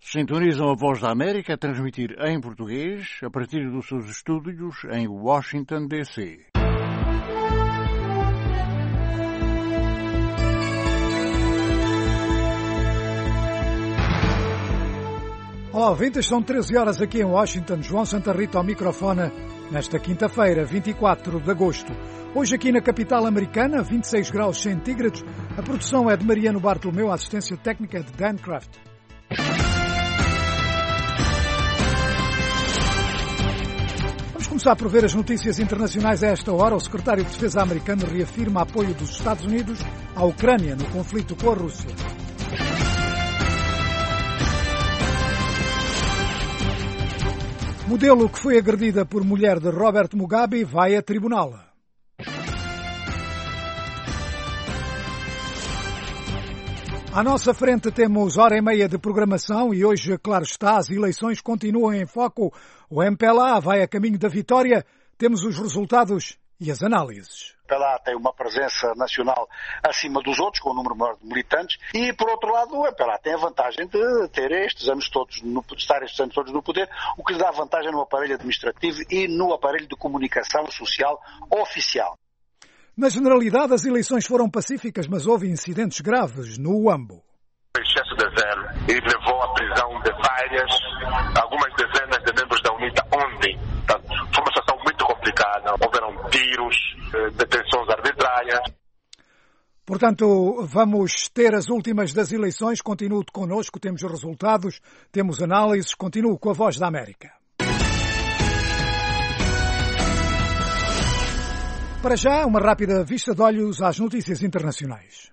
Sintonizam a Voz da América a transmitir em português a partir dos seus estúdios em Washington, D.C. Olá, ouvintes, são 13 horas aqui em Washington. João Santa Rita ao microfone nesta quinta-feira, 24 de agosto. Hoje aqui na capital americana, 26 graus centígrados. A produção é de Mariano Bartolomeu, a assistência técnica é de Dan Craft. Vamos começar por ver as notícias internacionais a esta hora. O secretário de Defesa americano reafirma apoio dos Estados Unidos à Ucrânia no conflito com a Rússia. Modelo que foi agredida por mulher de Robert Mugabe vai a tribunal. À nossa frente temos hora e meia de programação e hoje, claro está, as eleições continuam em foco. O MPLA vai a caminho da vitória. Temos os resultados e as análises. O MPLA tem uma presença nacional acima dos outros, com um número maior de militantes, e, por outro lado, o MPLA tem a vantagem de ter estes anos todos no poder, o que lhe dá vantagem no aparelho administrativo e no aparelho de comunicação social oficial. Na generalidade, as eleições foram pacíficas, mas houve incidentes graves no Uambo. O excesso de zelo e levou à prisão de algumas dezenas de membros da UNITA ontem. Portanto, foi uma situação muito complicada. Houveram tiros, detenções arbitrárias. Portanto, vamos ter as últimas das eleições. Continue connosco, temos os resultados, temos análises. Continuo com a Voz da América. Para já, uma rápida vista de olhos às notícias internacionais.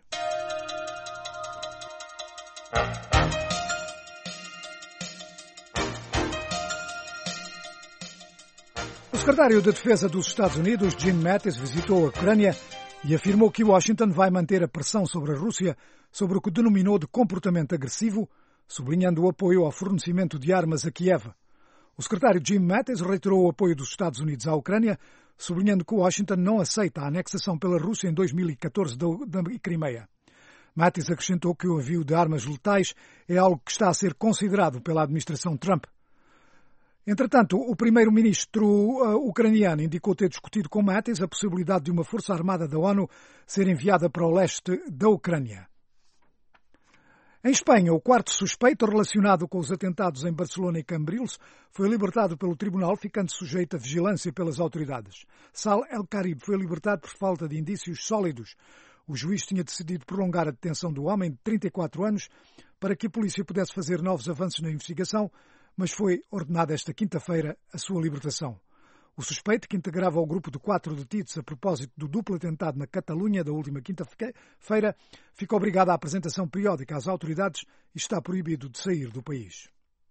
O secretário de Defesa dos Estados Unidos, Jim Mattis, visitou a Ucrânia e afirmou que Washington vai manter a pressão sobre a Rússia sobre o que denominou de comportamento agressivo, sublinhando o apoio ao fornecimento de armas a Kiev. O secretário Jim Mattis reiterou o apoio dos Estados Unidos à Ucrânia, sublinhando que Washington não aceita a anexação pela Rússia em 2014 da Crimeia. Mattis acrescentou que o envio de armas letais é algo que está a ser considerado pela administração Trump. Entretanto, o primeiro-ministro ucraniano indicou ter discutido com Mattis a possibilidade de uma força armada da ONU ser enviada para o leste da Ucrânia. Em Espanha, o quarto suspeito relacionado com os atentados em Barcelona e Cambrils foi libertado pelo tribunal, ficando sujeito a vigilância pelas autoridades. Sal El-Karib foi libertado por falta de indícios sólidos. O juiz tinha decidido prolongar a detenção do homem de 34 anos para que a polícia pudesse fazer novos avanços na investigação, mas foi ordenada esta quinta-feira a sua libertação. O suspeito, que integrava o grupo de 4 detidos a propósito do duplo atentado na Catalunha da última quinta-feira, ficou obrigado à apresentação periódica às autoridades e está proibido de sair do país.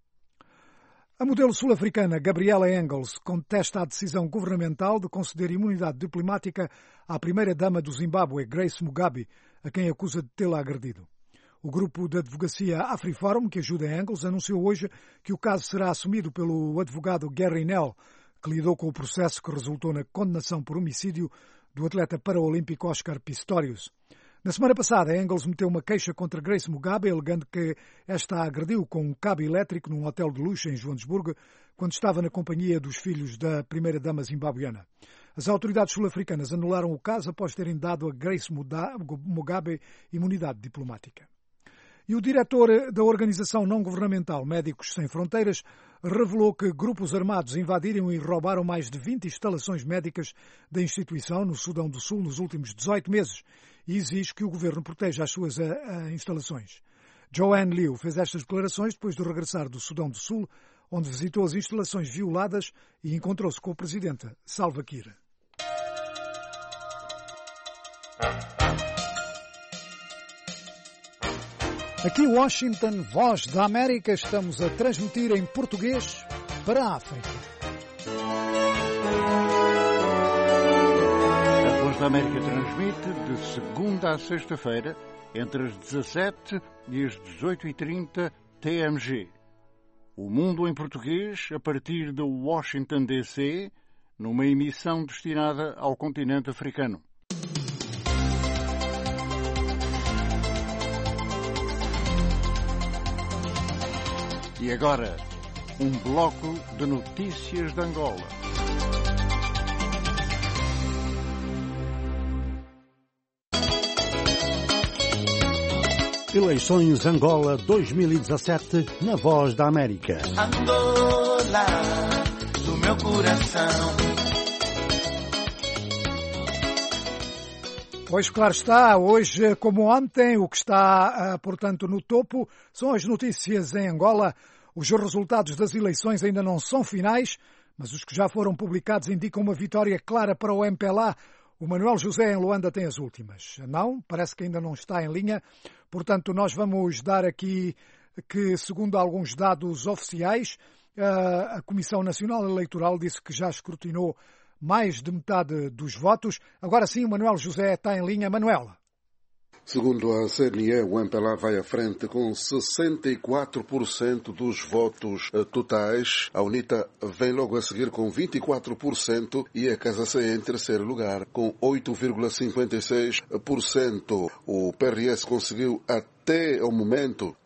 A modelo sul-africana Gabriela Engels contesta a decisão governamental de conceder imunidade diplomática à primeira-dama do Zimbábue, Grace Mugabe, a quem acusa de tê-la agredido. O grupo de advocacia AfriForum, que ajuda Engels, anunciou hoje que o caso será assumido pelo advogado Gary Nell, que lidou com o processo que resultou na condenação por homicídio do atleta paraolímpico Oscar Pistorius. Na semana passada, Engels meteu uma queixa contra Grace Mugabe, alegando que esta a agrediu com um cabo elétrico num hotel de luxo em Joanesburgo, quando estava na companhia dos filhos da primeira-dama zimbabuiana. As autoridades sul-africanas anularam o caso após terem dado a Grace Mugabe imunidade diplomática. E o diretor da organização não-governamental Médicos Sem Fronteiras revelou que grupos armados invadiram e roubaram mais de 20 instalações médicas da instituição no Sudão do Sul nos últimos 18 meses e exige que o governo proteja as suas instalações. Joanne Liu fez estas declarações depois de regressar do Sudão do Sul, onde visitou as instalações violadas e encontrou-se com o presidente Salva Kiir. Aqui em Washington, Voz da América, estamos a transmitir em português para a África. A Voz da América transmite de segunda a sexta-feira, entre as 17 e as 18h30 TMG. O Mundo em Português, a partir de Washington, D.C., numa emissão destinada ao continente africano. E agora, um bloco de notícias de Angola. Eleições Angola 2017 na Voz da América. Angola, do meu coração. Pois claro está, hoje como ontem, o que está, portanto, no topo são as notícias em Angola. Os resultados das eleições ainda não são finais, mas os que já foram publicados indicam uma vitória clara para o MPLA. O Manuel José em Luanda tem as últimas. Não, parece que ainda não está em linha. Portanto, nós vamos dar aqui que, segundo alguns dados oficiais, a Comissão Nacional Eleitoral disse que já escrutinou mais de metade dos votos. Agora sim, o Manuel José está em linha. Manuel. Segundo a CNE, o MPLA vai à frente com 64% dos votos totais. A UNITA vem logo a seguir com 24% e a Casa C em terceiro lugar com 8,56%. O PRS conseguiu até ao momento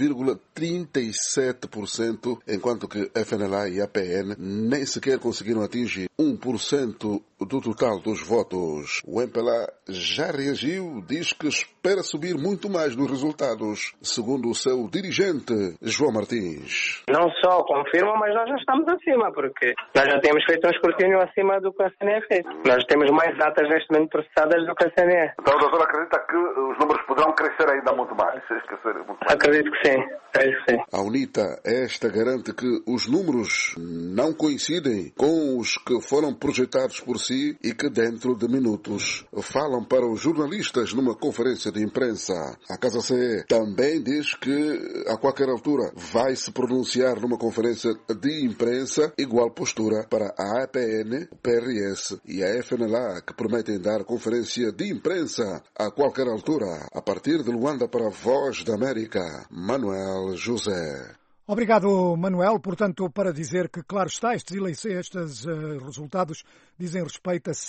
1,37%, enquanto que FNLA e APN nem sequer conseguiram atingir 1% do total dos votos. O MPLA já reagiu, diz que espera subir muito mais nos resultados, segundo o seu dirigente, João Martins. Não só confirmam, mas nós já estamos acima, porque nós já temos feito um escrutínio acima do que a CNE fez. Nós temos mais datas neste momento processadas do que a CNE. Então o doutor acredita que os números poderão crescer ainda muito mais? Acredito que sim. A UNITA esta garante que os números não coincidem com os que foram projetados por si e que dentro de minutos falam para os jornalistas numa conferência de imprensa. A Casa C também diz que a qualquer altura vai se pronunciar numa conferência de imprensa, igual postura para a APN, o PRS e a FNLA, que prometem dar conferência de imprensa a qualquer altura. A partir de Luanda para a Voz da América, Manuel José. Obrigado, Manuel. Portanto, para dizer que, claro está, estes resultados dizem respeito a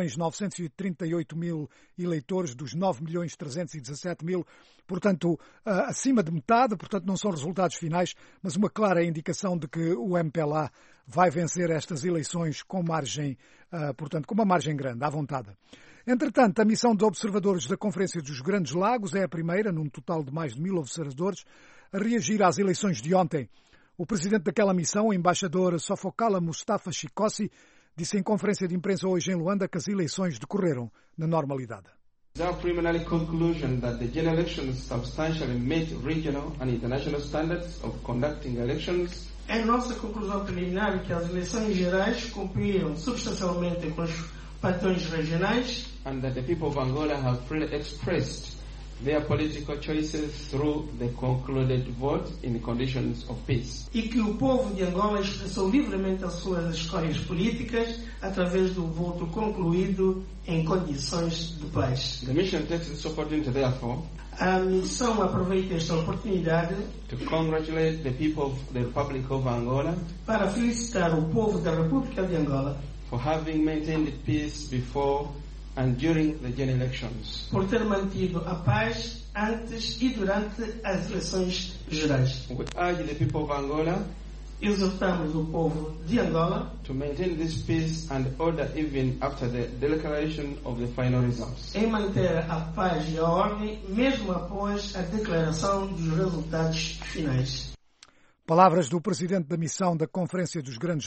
5.938.000 eleitores dos 9.317.000, portanto, acima de metade, portanto, não são resultados finais, mas uma clara indicação de que o MPLA vai vencer estas eleições com margem, portanto, com uma margem grande, à vontade. Entretanto, a missão de observadores da Conferência dos Grandes Lagos é a primeira, num total de mais de 1.000 observadores, a reagir às eleições de ontem. O presidente daquela missão, o embaixador Sofokala Mustafa Shikosi, disse em conferência de imprensa hoje em Luanda que as eleições decorreram na normalidade. There are preliminary conclusions that the general elections substantially met regional and international standards of conducting elections. É nossa conclusão preliminar que as eleições gerais cumpriram substancialmente com os padrões regionais. And that the people of Angola have freely expressed their political choices through the concluded vote in conditions of peace. E que o povo de Angola expressou livremente as suas escolhas políticas através do voto concluído em condições de paz. The mission takes this opportunity, therefore, a missão aproveita esta oportunidade to congratulate the people of the Republic of Angola para felicitar o povo da República de Angola for having maintained peace before and during the general elections. Por ter mantido a paz antes e durante as eleições gerais. We urge the people of Angola exortamos o povo de Angola to maintain this peace and order even after the declaration of the final results. Em manter a paz e a ordem mesmo após a declaração dos resultados finais. Palavras do presidente da missão da Conferência dos Grandes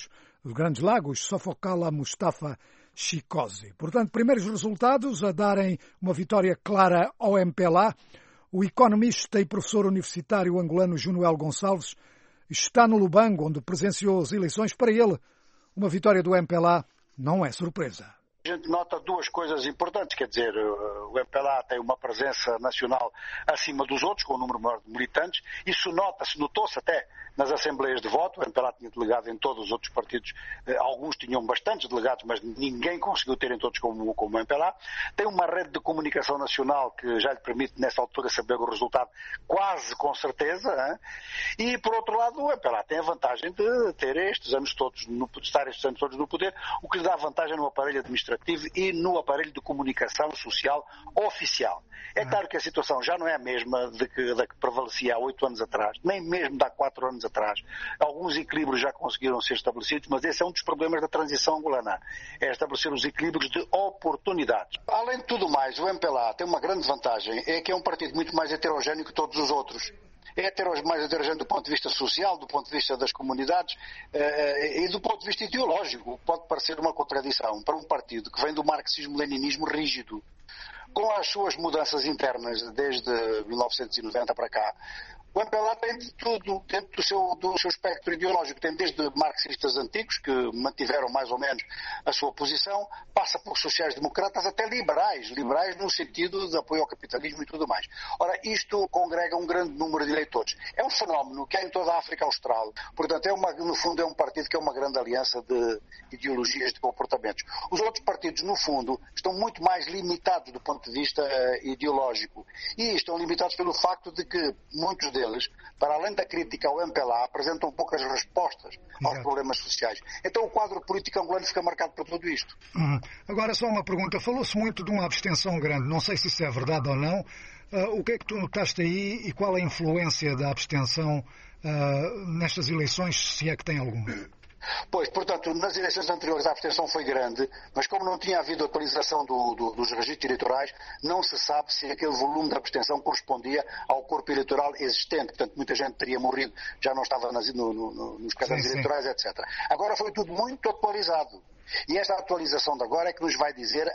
Lagos, Sofokala Mustafa Shikosi. Portanto, primeiros resultados a darem uma vitória clara ao MPLA. O economista e professor universitário angolano Junuel Gonçalves está no Lubango, onde presenciou as eleições. Para ele, uma vitória do MPLA não é surpresa. A gente nota duas coisas importantes, quer dizer, o MPLA tem uma presença nacional acima dos outros, com um número maior de militantes. Isso notou-se até nas assembleias de voto. O MPLA tinha delegado em todos os outros partidos, alguns tinham bastantes delegados, mas ninguém conseguiu ter em todos como o MPLA. Tem uma rede de comunicação nacional que já lhe permite, nessa altura, saber o resultado quase com certeza. Hein? E, por outro lado, o MPLA tem a vantagem de ter estes anos todos, estar estes anos todos no poder, o que lhe dá vantagem no aparelho administrativo administrativo e no aparelho de comunicação social oficial. É claro que a situação já não é a mesma da que prevalecia há 8 anos atrás, nem mesmo de há 4 anos atrás. Alguns equilíbrios já conseguiram ser estabelecidos, mas esse é um dos problemas da transição angolana, é estabelecer os equilíbrios de oportunidades. Além de tudo mais, o MPLA tem uma grande vantagem, é que é um partido muito mais heterogéneo que todos os outros. É mais heterogéneo do ponto de vista social, do ponto de vista das comunidades e do ponto de vista ideológico. Pode parecer uma contradição para um partido que vem do marxismo-leninismo rígido, com as suas mudanças internas desde 1990 para cá. O MPLA tem de tudo dentro do seu espectro ideológico. Tem desde marxistas antigos, que mantiveram mais ou menos a sua posição, passa por sociais-democratas até liberais no sentido de apoio ao capitalismo e tudo mais. Ora, isto congrega um grande número de eleitores. É um fenómeno que há em toda a África Austral. Portanto, no fundo, é um partido que é uma grande aliança de ideologias, de comportamentos. Os outros partidos, no fundo, estão muito mais limitados do ponto de vista ideológico. E estão limitados pelo facto de que muitos deles, para além da crítica ao MPLA, apresentam poucas respostas aos problemas sociais. Então o quadro político angolano fica marcado por tudo isto. Agora só uma pergunta. Falou-se muito de uma abstenção grande. Não sei se isso é verdade ou não. O que é que tu notaste aí e qual a influência da abstenção nestas eleições, se é que tem alguma? Pois, portanto, nas eleições anteriores a abstenção foi grande, mas como não tinha havido atualização dos registros eleitorais, não se sabe se aquele volume de abstenção correspondia ao corpo eleitoral existente. Portanto, muita gente teria morrido, já não estava nos cadernos eleitorais, etc. Agora foi tudo muito atualizado. E esta atualização de agora é que nos vai dizer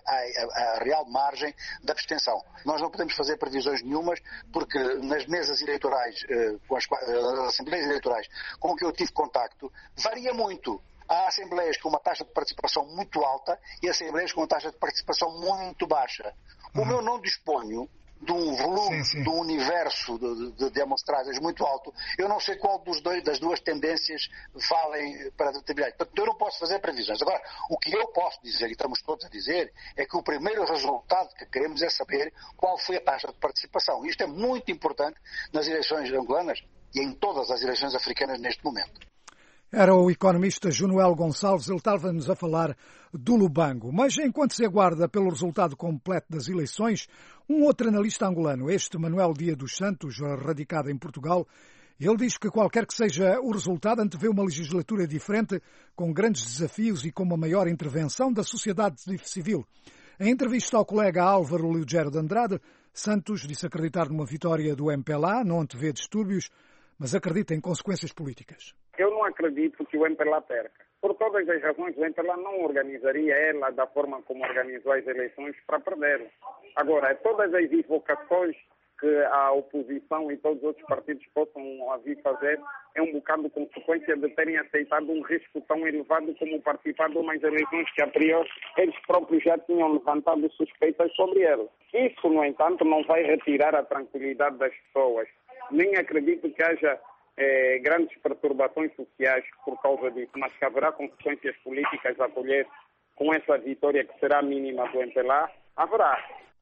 a real margem da abstenção. Nós não podemos fazer previsões nenhumas, porque nas mesas eleitorais, com as assembleias eleitorais com que eu tive contacto, varia muito. Há assembleias com uma taxa de participação muito alta e assembleias com uma taxa de participação muito baixa. Como eu não disponho de um volume, de um universo de demonstradas muito alto, eu não sei qual das duas tendências valem para determinar. Portanto, eu não posso fazer previsões. Agora, o que eu posso dizer, e estamos todos a dizer, é que o primeiro resultado que queremos é saber qual foi a taxa de participação. Isto é muito importante nas eleições angolanas e em todas as eleições africanas neste momento. Era o economista Junuel Gonçalves, ele estava-nos a falar do Lubango. Mas enquanto se aguarda pelo resultado completo das eleições, um outro analista angolano, este Manuel Dias dos Santos, radicado em Portugal, ele diz que qualquer que seja o resultado, antevê uma legislatura diferente, com grandes desafios e com uma maior intervenção da sociedade civil. Em entrevista ao colega Álvaro Lugero de Andrade, Santos disse acreditar numa vitória do MPLA, não antevê distúrbios, mas acredita em consequências políticas. Eu não acredito que o MPLA perca. Por todas as razões, o MPLA não organizaria ela da forma como organizou as eleições para perder. Agora, todas as invocações que a oposição e todos os outros partidos possam vir fazer é um bocado de consequência de terem aceitado um risco tão elevado como participar de umas eleições que, a priori, eles próprios já tinham levantado suspeitas sobre elas. Isso, no entanto, não vai retirar a tranquilidade das pessoas. Nem acredito que haja grandes perturbações sociais por causa disso, mas que haverá consequências políticas a colher com essa vitória que será mínima do MPLA, haverá.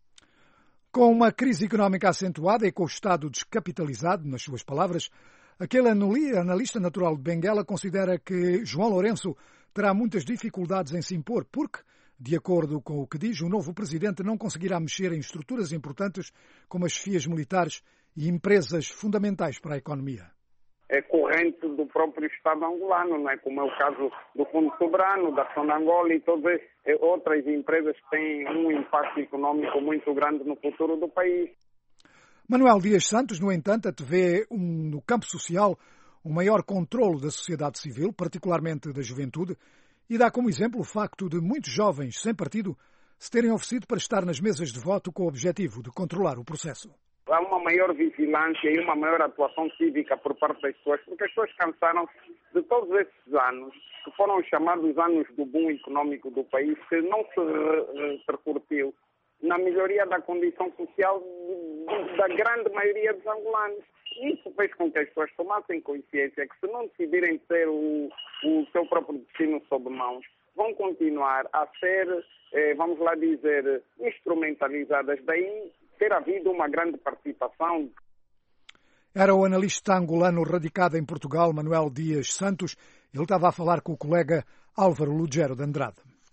Com uma crise económica acentuada e com o Estado descapitalizado, nas suas palavras, aquele analista natural de Benguela considera que João Lourenço terá muitas dificuldades em se impor, porque, de acordo com o que diz, o novo presidente não conseguirá mexer em estruturas importantes como as chefias militares e empresas fundamentais para a economia. É corrente do próprio Estado angolano, não é? Como é o caso do Fundo Soberano, da Ação de Angola e todas outras empresas que têm um impacto económico muito grande no futuro do país. Manuel Dias Santos, no entanto, antevê no campo social um maior controlo da sociedade civil, particularmente da juventude, e dá como exemplo o facto de muitos jovens sem partido se terem oferecido para estar nas mesas de voto com o objetivo de controlar o processo. Há uma maior vigilância e uma maior atuação cívica por parte das pessoas, porque as pessoas cansaram de todos esses anos, que foram chamados anos do boom económico do país, que não se repercutiu na melhoria da condição social da grande maioria dos angolanos. Isso fez com que as pessoas tomassem consciência que, se não decidirem ter o seu próprio destino sob mãos, vão continuar a ser, vamos lá dizer, instrumentalizadas. Daí ter havido uma grande participação. Era o analista angolano radicado em Portugal, Manuel Dias Santos. Ele estava a falar com o colega Álvaro Lugero de Andrade.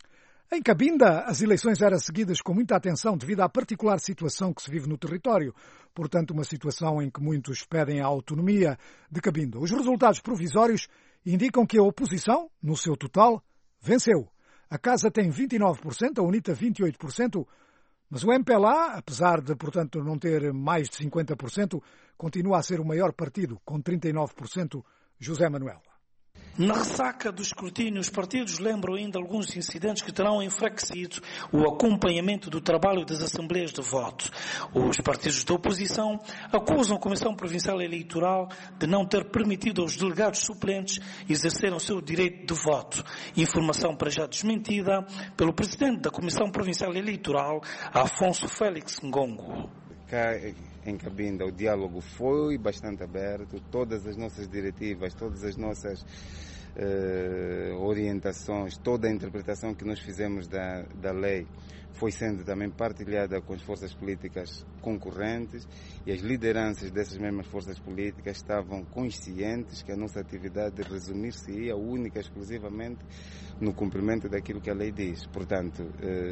Em Cabinda, as eleições eram seguidas com muita atenção devido à particular situação que se vive no território. Portanto, uma situação em que muitos pedem a autonomia de Cabinda. Os resultados provisórios indicam que a oposição, no seu total, venceu. A Casa tem 29%, a UNITA 28%, mas o MPLA, apesar de, portanto, não ter mais de 50%, continua a ser o maior partido, com 39%, José Manuel. Na ressaca do escrutínio, os partidos lembram ainda alguns incidentes que terão enfraquecido o acompanhamento do trabalho das assembleias de voto. Os partidos da oposição acusam a Comissão Provincial Eleitoral de não ter permitido aos delegados suplentes exercerem o seu direito de voto. Informação para já desmentida pelo presidente da Comissão Provincial Eleitoral, Afonso Félix Ngongo. Cá em Cabinda o diálogo foi bastante aberto, todas as nossas diretivas, todas as nossas orientações, toda a interpretação que nós fizemos da lei foi sendo também partilhada com as forças políticas concorrentes e as lideranças dessas mesmas forças políticas estavam conscientes que a nossa atividade resumir-se-ia única e exclusivamente no cumprimento daquilo que a lei diz. Portanto,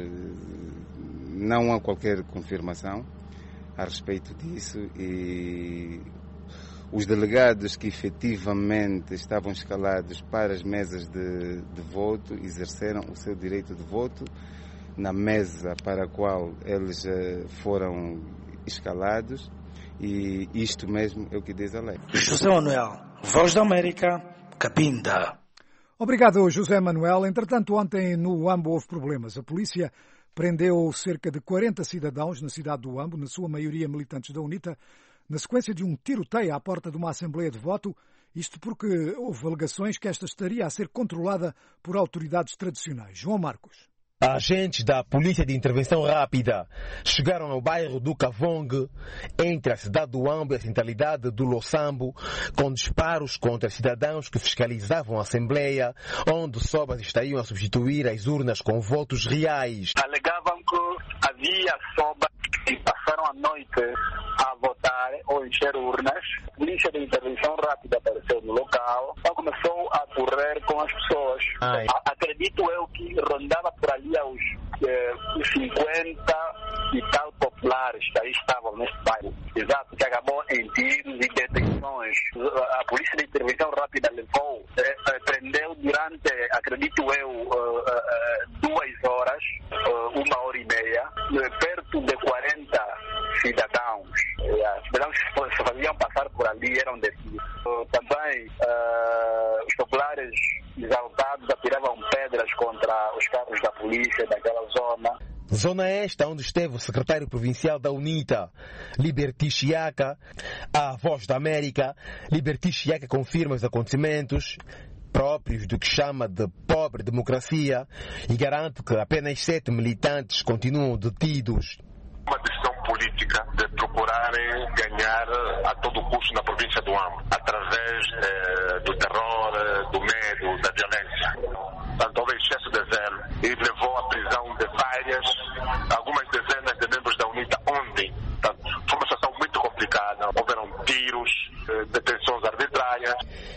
não há qualquer confirmação a respeito disso e os delegados que efetivamente estavam escalados para as mesas de voto exerceram o seu direito de voto na mesa para a qual eles foram escalados e isto mesmo é o que diz a lei. José Manuel, Voz da América, Cabinda. Obrigado, José Manuel. Entretanto, ontem no Huambo houve problemas. A polícia prendeu cerca de 40 cidadãos na cidade do Huambo, na sua maioria militantes da UNITA, na sequência de um tiroteio à porta de uma assembleia de voto, isto porque houve alegações que esta estaria a ser controlada por autoridades tradicionais. João Marcos. Agentes da Polícia de Intervenção Rápida chegaram ao bairro do Cavong, entre a cidade do Huambo e a centralidade do Loçambo, com disparos contra cidadãos que fiscalizavam a Assembleia, onde sobras estariam a substituir as urnas com votos reais. Alegavam que havia sobras que passaram a noite a votar ou encher urnas. A Polícia de Intervenção Rápida apareceu no local, então começou a correr com as pessoas. Acredito eu que rondava por ali aos 50 e tal populares que aí estavam neste bairro. Exato, que acabou em tiros e detenções. A Polícia de Intervenção Rápida levou, prendeu durante, acredito eu, 2 horas, 1h30, perto de 40 cidadãos. Os cidadãos que se faziam passar por ali eram detidos. Também os populares exaltados atiravam pedras contra os carros da polícia daquela zona. Zona esta onde esteve o secretário provincial da UNITA, Liberty Chiaka. À Voz da América, Liberty Chiaka confirma os acontecimentos próprios do que chama de pobre democracia e garante que apenas 7 militantes continuam detidos. Uma decisão política de procurarem ganhar a todo custo na província do Huambo, através do terror, do medo, da violência. Portanto, houve excesso de zelo e levou à prisão de algumas dezenas de membros da UNITA ontem. Portanto, foi uma situação muito complicada. Houveram tiros, detenções arbitrárias.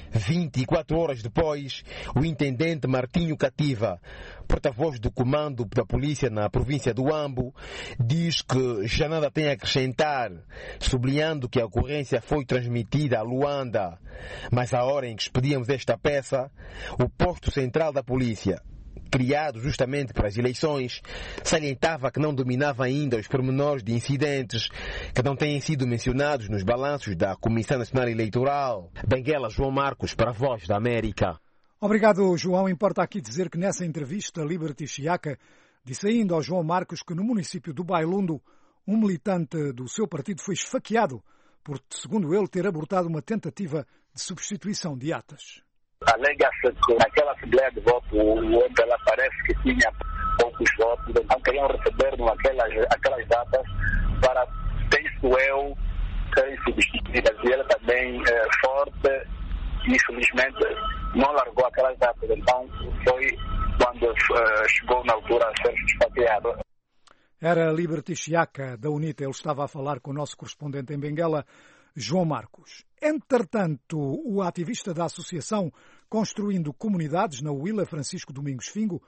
24 horas depois, o intendente Martinho Cativa, porta-voz do comando da polícia na província do Huambo, diz que já nada tem a acrescentar, sublinhando que a ocorrência foi transmitida a Luanda. Mas à hora em que expedíamos esta peça, o posto central da polícia, criado justamente para as eleições, salientava que não dominava ainda os pormenores de incidentes que não têm sido mencionados nos balanços da Comissão Nacional Eleitoral. Benguela, João Marcos, para a Voz da América. Obrigado, João. Importa aqui dizer que nessa entrevista, Liberty Chiaka disse ainda ao João Marcos que no município do Bailundo, um militante do seu partido foi esfaqueado por, segundo ele, ter abortado uma tentativa de substituição de atas. Alega-se que naquela Assembleia de voto o MPLA parece que tinha poucos votos, então queriam receber aquelas datas para, penso eu, serem substituídas. E ele também é forte e, infelizmente, não largou aquelas datas. Então, foi quando chegou na altura a ser esfaqueado. Era Liberty Chiaka, da UNITA. Ele estava a falar com o nosso correspondente em Benguela, João Marcos. Entretanto, o ativista da Associação Construindo Comunidades, na Huila, Francisco Domingos Fingo,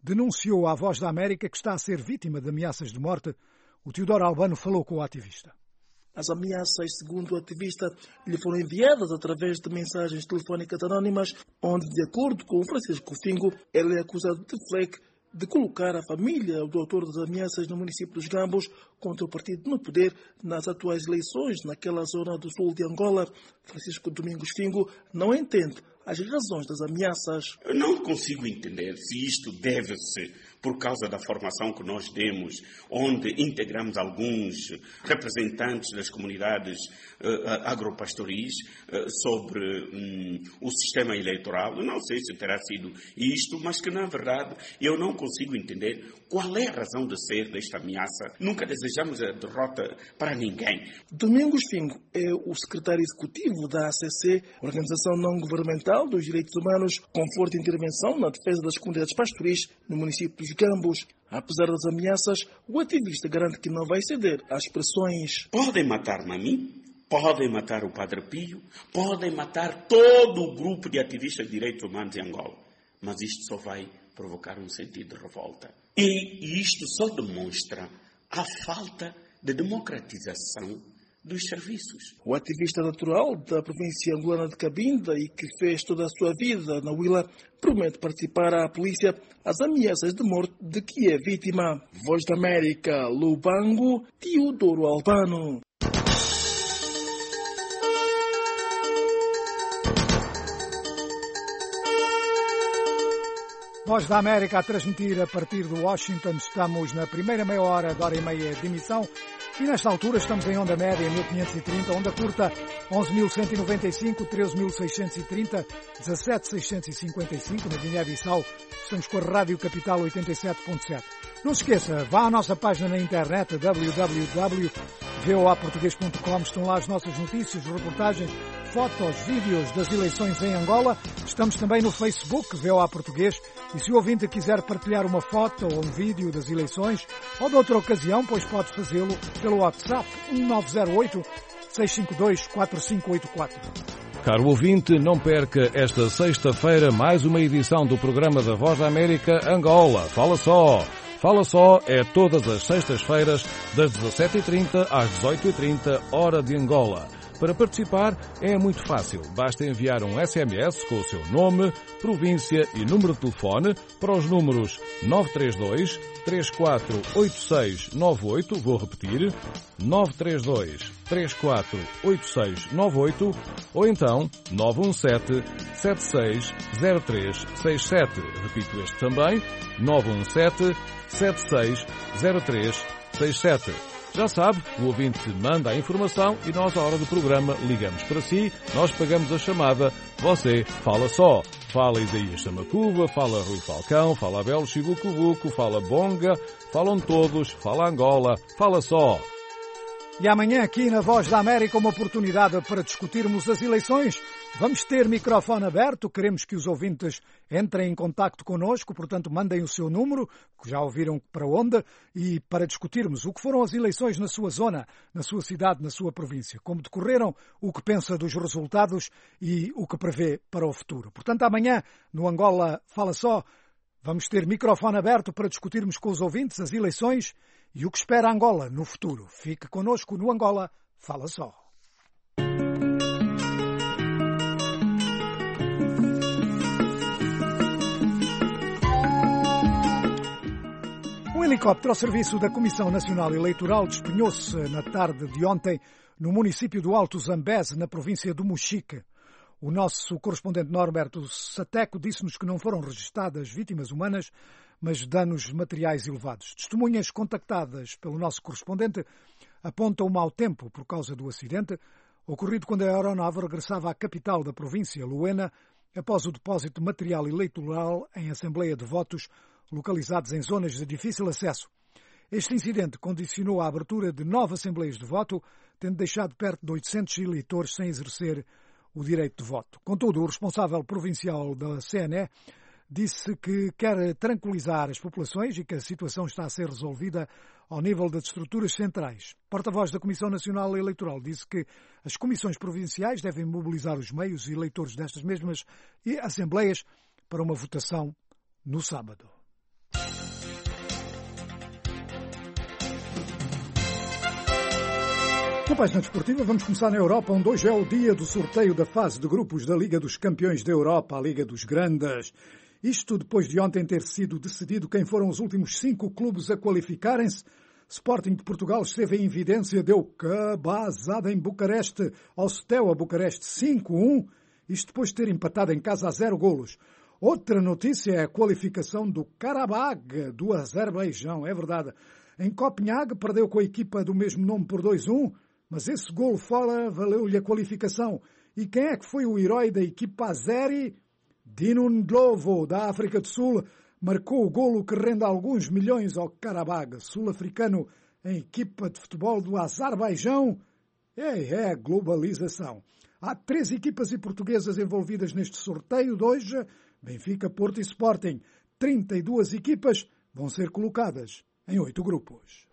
denunciou à Voz da América que está a ser vítima de ameaças de morte. O Teodoro Albano falou com o ativista. As ameaças, segundo o ativista, lhe foram enviadas através de mensagens telefónicas anónimas, onde, de acordo com o Francisco Fingo, ele é acusado de fleque de colocar a família do autor das ameaças no município dos Gambos contra o partido no poder nas atuais eleições naquela zona do sul de Angola. Francisco Domingos Fingo não entende as razões das ameaças. Eu não consigo entender se isto deve-se por causa da formação que nós demos, onde integramos alguns representantes das comunidades agropastoris sobre o sistema eleitoral. Eu não sei se terá sido isto, mas que, na verdade, eu não consigo entender qual é a razão de ser desta ameaça. Nunca desejamos a derrota para ninguém. Domingos Fingo é o secretário executivo da ACC, organização não governamental dos direitos humanos, com forte intervenção na defesa das comunidades pastoris no município dos Gambos. Apesar das ameaças, o ativista garante que não vai ceder às pressões. Podem matar-me a mim, podem matar o Padre Pio, podem matar todo o grupo de ativistas de direitos humanos em Angola, mas isto só vai provocar um sentido de revolta. E isto só demonstra a falta de democratização dos serviços. O ativista natural da província angolana de Cabinda e que fez toda a sua vida na Huila promete participar à polícia às ameaças de morte de que é vítima. Voz da América, Lubango, Teodoro Albano. Voz da América a transmitir a partir de Washington. Estamos na primeira meia hora, de hora e meia de emissão. E nesta altura estamos em onda média 1530, onda curta 11.195, 13.630, 17.655 na Guiné-Bissau. Estamos com a Rádio Capital 87.7. Não se esqueça, vá à nossa página na internet www.voaportugues.com. Estão lá as nossas notícias, reportagens, fotos, vídeos das eleições em Angola. Estamos também no Facebook, VOA Português. E se o ouvinte quiser partilhar uma foto ou um vídeo das eleições ou de outra ocasião, pois pode fazê-lo pelo WhatsApp 1908-652-4584. Caro ouvinte, não perca esta sexta-feira mais uma edição do programa da Voz da América Angola. Fala só! Fala só é todas as sextas-feiras das 17h30 às 18h30, hora de Angola. Para participar é muito fácil. Basta enviar um SMS com o seu nome, província e número de telefone para os números 932 348698, vou repetir, 932 348698 ou então 917 760367. Repito este também, 917 760367. Já sabe, o ouvinte manda a informação e nós, à hora do programa, ligamos para si, nós pagamos a chamada, você fala só. Fala Isaías Samacuva, fala Rui Falcão, fala Abel Chibucubuco, fala Bonga, falam todos, fala Angola, fala só. E amanhã aqui na Voz da América uma oportunidade para discutirmos as eleições. Vamos ter microfone aberto, queremos que os ouvintes entrem em contacto connosco, portanto mandem o seu número, que já ouviram para onde, e para discutirmos o que foram as eleições na sua zona, na sua cidade, na sua província, como decorreram, o que pensa dos resultados e o que prevê para o futuro. Portanto, amanhã, no Angola Fala Só, vamos ter microfone aberto para discutirmos com os ouvintes as eleições e o que espera Angola no futuro. Fique connosco no Angola Fala Só. Um helicóptero ao serviço da Comissão Nacional Eleitoral despenhou-se na tarde de ontem no município do Alto Zambeze, na província do Mochique. O nosso correspondente Norberto Sateco disse-nos que não foram registadas vítimas humanas, mas danos materiais elevados. Testemunhas contactadas pelo nosso correspondente apontam o mau tempo por causa do acidente, ocorrido quando a aeronave regressava à capital da província, Luena, após o depósito de material eleitoral em assembleia de votos localizados em zonas de difícil acesso. Este incidente condicionou a abertura de 9 assembleias de voto, tendo deixado perto de 800 eleitores sem exercer o direito de voto. Contudo, o responsável provincial da CNE disse que quer tranquilizar as populações e que a situação está a ser resolvida ao nível das estruturas centrais. Porta-voz da Comissão Nacional Eleitoral disse que as comissões provinciais devem mobilizar os meios e eleitores destas mesmas assembleias para uma votação no sábado. Na página desportiva vamos começar na Europa, onde hoje é o dia do sorteio da fase de grupos da Liga dos Campeões da Europa, a Liga dos Grandes. Isto depois de ontem ter sido decidido quem foram os últimos 5 clubes a qualificarem-se. Sporting de Portugal esteve em evidência, deu cabazada em Bucareste ao Steaua Bucareste 5-1, isto depois de ter empatado em casa a 0 golos. Outra notícia é a qualificação do Karabag, do Azerbaijão, é verdade. Em Copenhague perdeu com a equipa do mesmo nome por 2-1, mas esse golo fora valeu-lhe a qualificação. E quem é que foi o herói da equipa azeri? Dino Ndlovu, da África do Sul, marcou o golo que rende alguns milhões ao Karabag, sul-africano, em equipa de futebol do Azerbaijão. É globalização. Há 3 equipas e portuguesas envolvidas neste sorteio de hoje, Benfica, Porto e Sporting. 32 equipas vão ser colocadas em 8 grupos.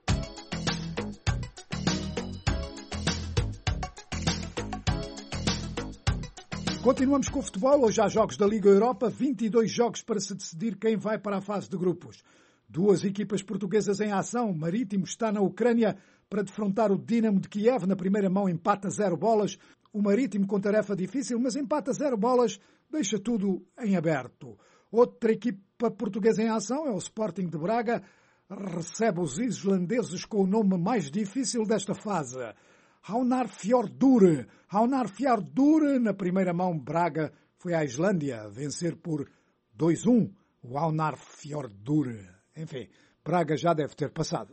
Continuamos com o futebol. Hoje há jogos da Liga Europa, 22 jogos para se decidir quem vai para a fase de grupos. 2 equipas portuguesas em ação. Marítimo está na Ucrânia para defrontar o Dinamo de Kiev. Na primeira mão empata 0 bolas. O Marítimo com tarefa difícil, mas empata 0 bolas, deixa tudo em aberto. Outra equipa portuguesa em ação é o Sporting de Braga. Recebe os islandeses com o nome mais difícil desta fase. Hafnarfjordur. Na primeira mão, Braga foi à Islândia vencer por 2-1 o Hafnarfjordur. Enfim, Braga já deve ter passado.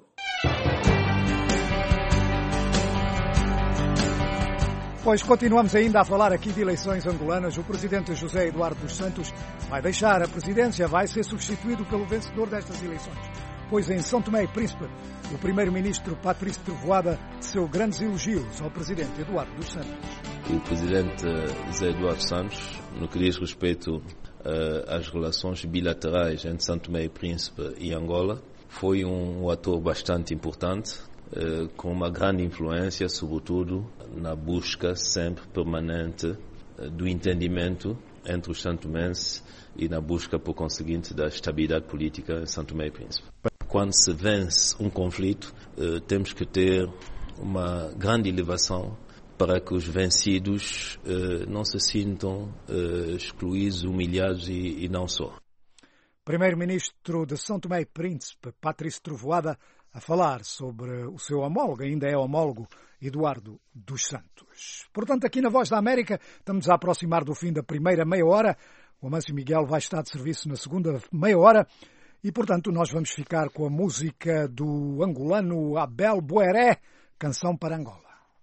Pois continuamos ainda a falar aqui de eleições angolanas. O presidente José Eduardo dos Santos vai deixar a presidência, vai ser substituído pelo vencedor destas eleições. Pois em São Tomé e Príncipe, o primeiro-ministro Patrício Trovoada teceu grandes elogios ao presidente Eduardo dos Santos. O presidente José Eduardo Santos, no que diz respeito às relações bilaterais entre São Tomé e Príncipe e Angola, foi um ator bastante importante, com uma grande influência, sobretudo na busca sempre permanente do entendimento entre os santomenses e na busca, por conseguinte, da estabilidade política em São Tomé e Príncipe. Quando se vence um conflito, temos que ter uma grande elevação para que os vencidos não se sintam excluídos, humilhados e não só. Primeiro-ministro de São Tomé e Príncipe, Patrício Trovoada, a falar sobre o seu homólogo, ainda é homólogo, Eduardo dos Santos. Portanto, aqui na Voz da América, estamos a aproximar do fim da primeira meia hora. O Amâncio Miguel vai estar de serviço na segunda meia hora. E, portanto, nós vamos ficar com a música do angolano Abel Boeré, Canção para Angola.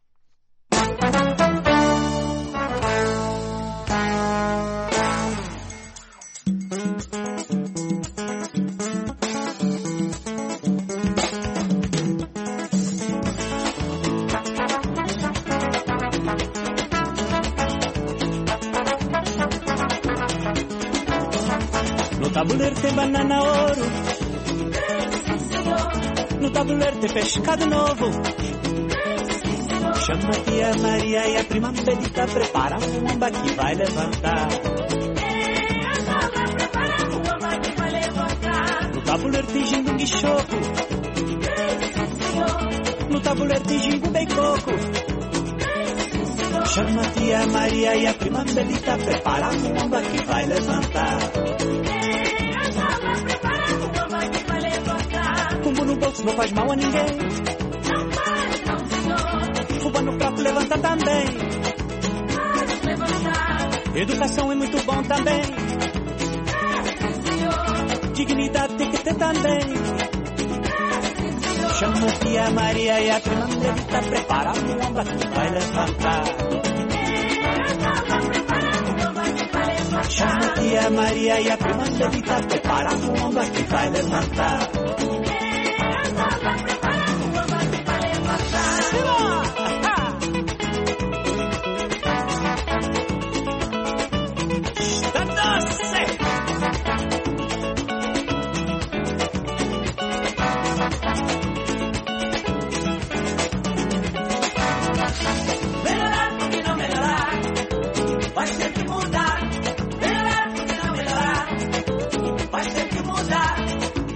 No tabuleiro tem banana ouro, no tabuleiro tem pescado novo. Chama a tia Maria e a prima Belita, prepara um amba que vai levantar. No tabuleiro tem gingo e choco, no tabuleiro tem gingo bem coco. Chama a tia Maria e a prima Belita, prepara um amba que vai levantar. Cumbo no bolso não faz mal a ninguém. Não faz, não, senhor. Fubá no prato levanta também. Pode levantar. Educação é muito bom também. Senhor. Dignidade tem que ter também. Chama a tia Maria e a prima Belita, prepara o ombro que vai levantar. Chama a tia Maria e a prima Belita, prepara o ombro que vai levantar.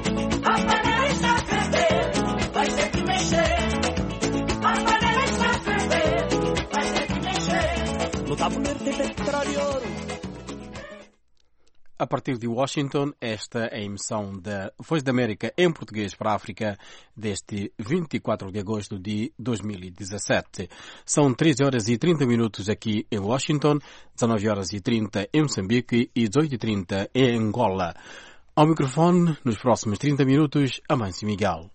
A panela está A partir de Washington, esta é a emissão da Voz da América em português para a África deste 24 de agosto de 2017. São 13 horas e 30 minutos aqui em Washington, 19 horas e 30 em Moçambique e 18h30 em Angola. Ao microfone, nos próximos 30 minutos, Amâncio Miguel.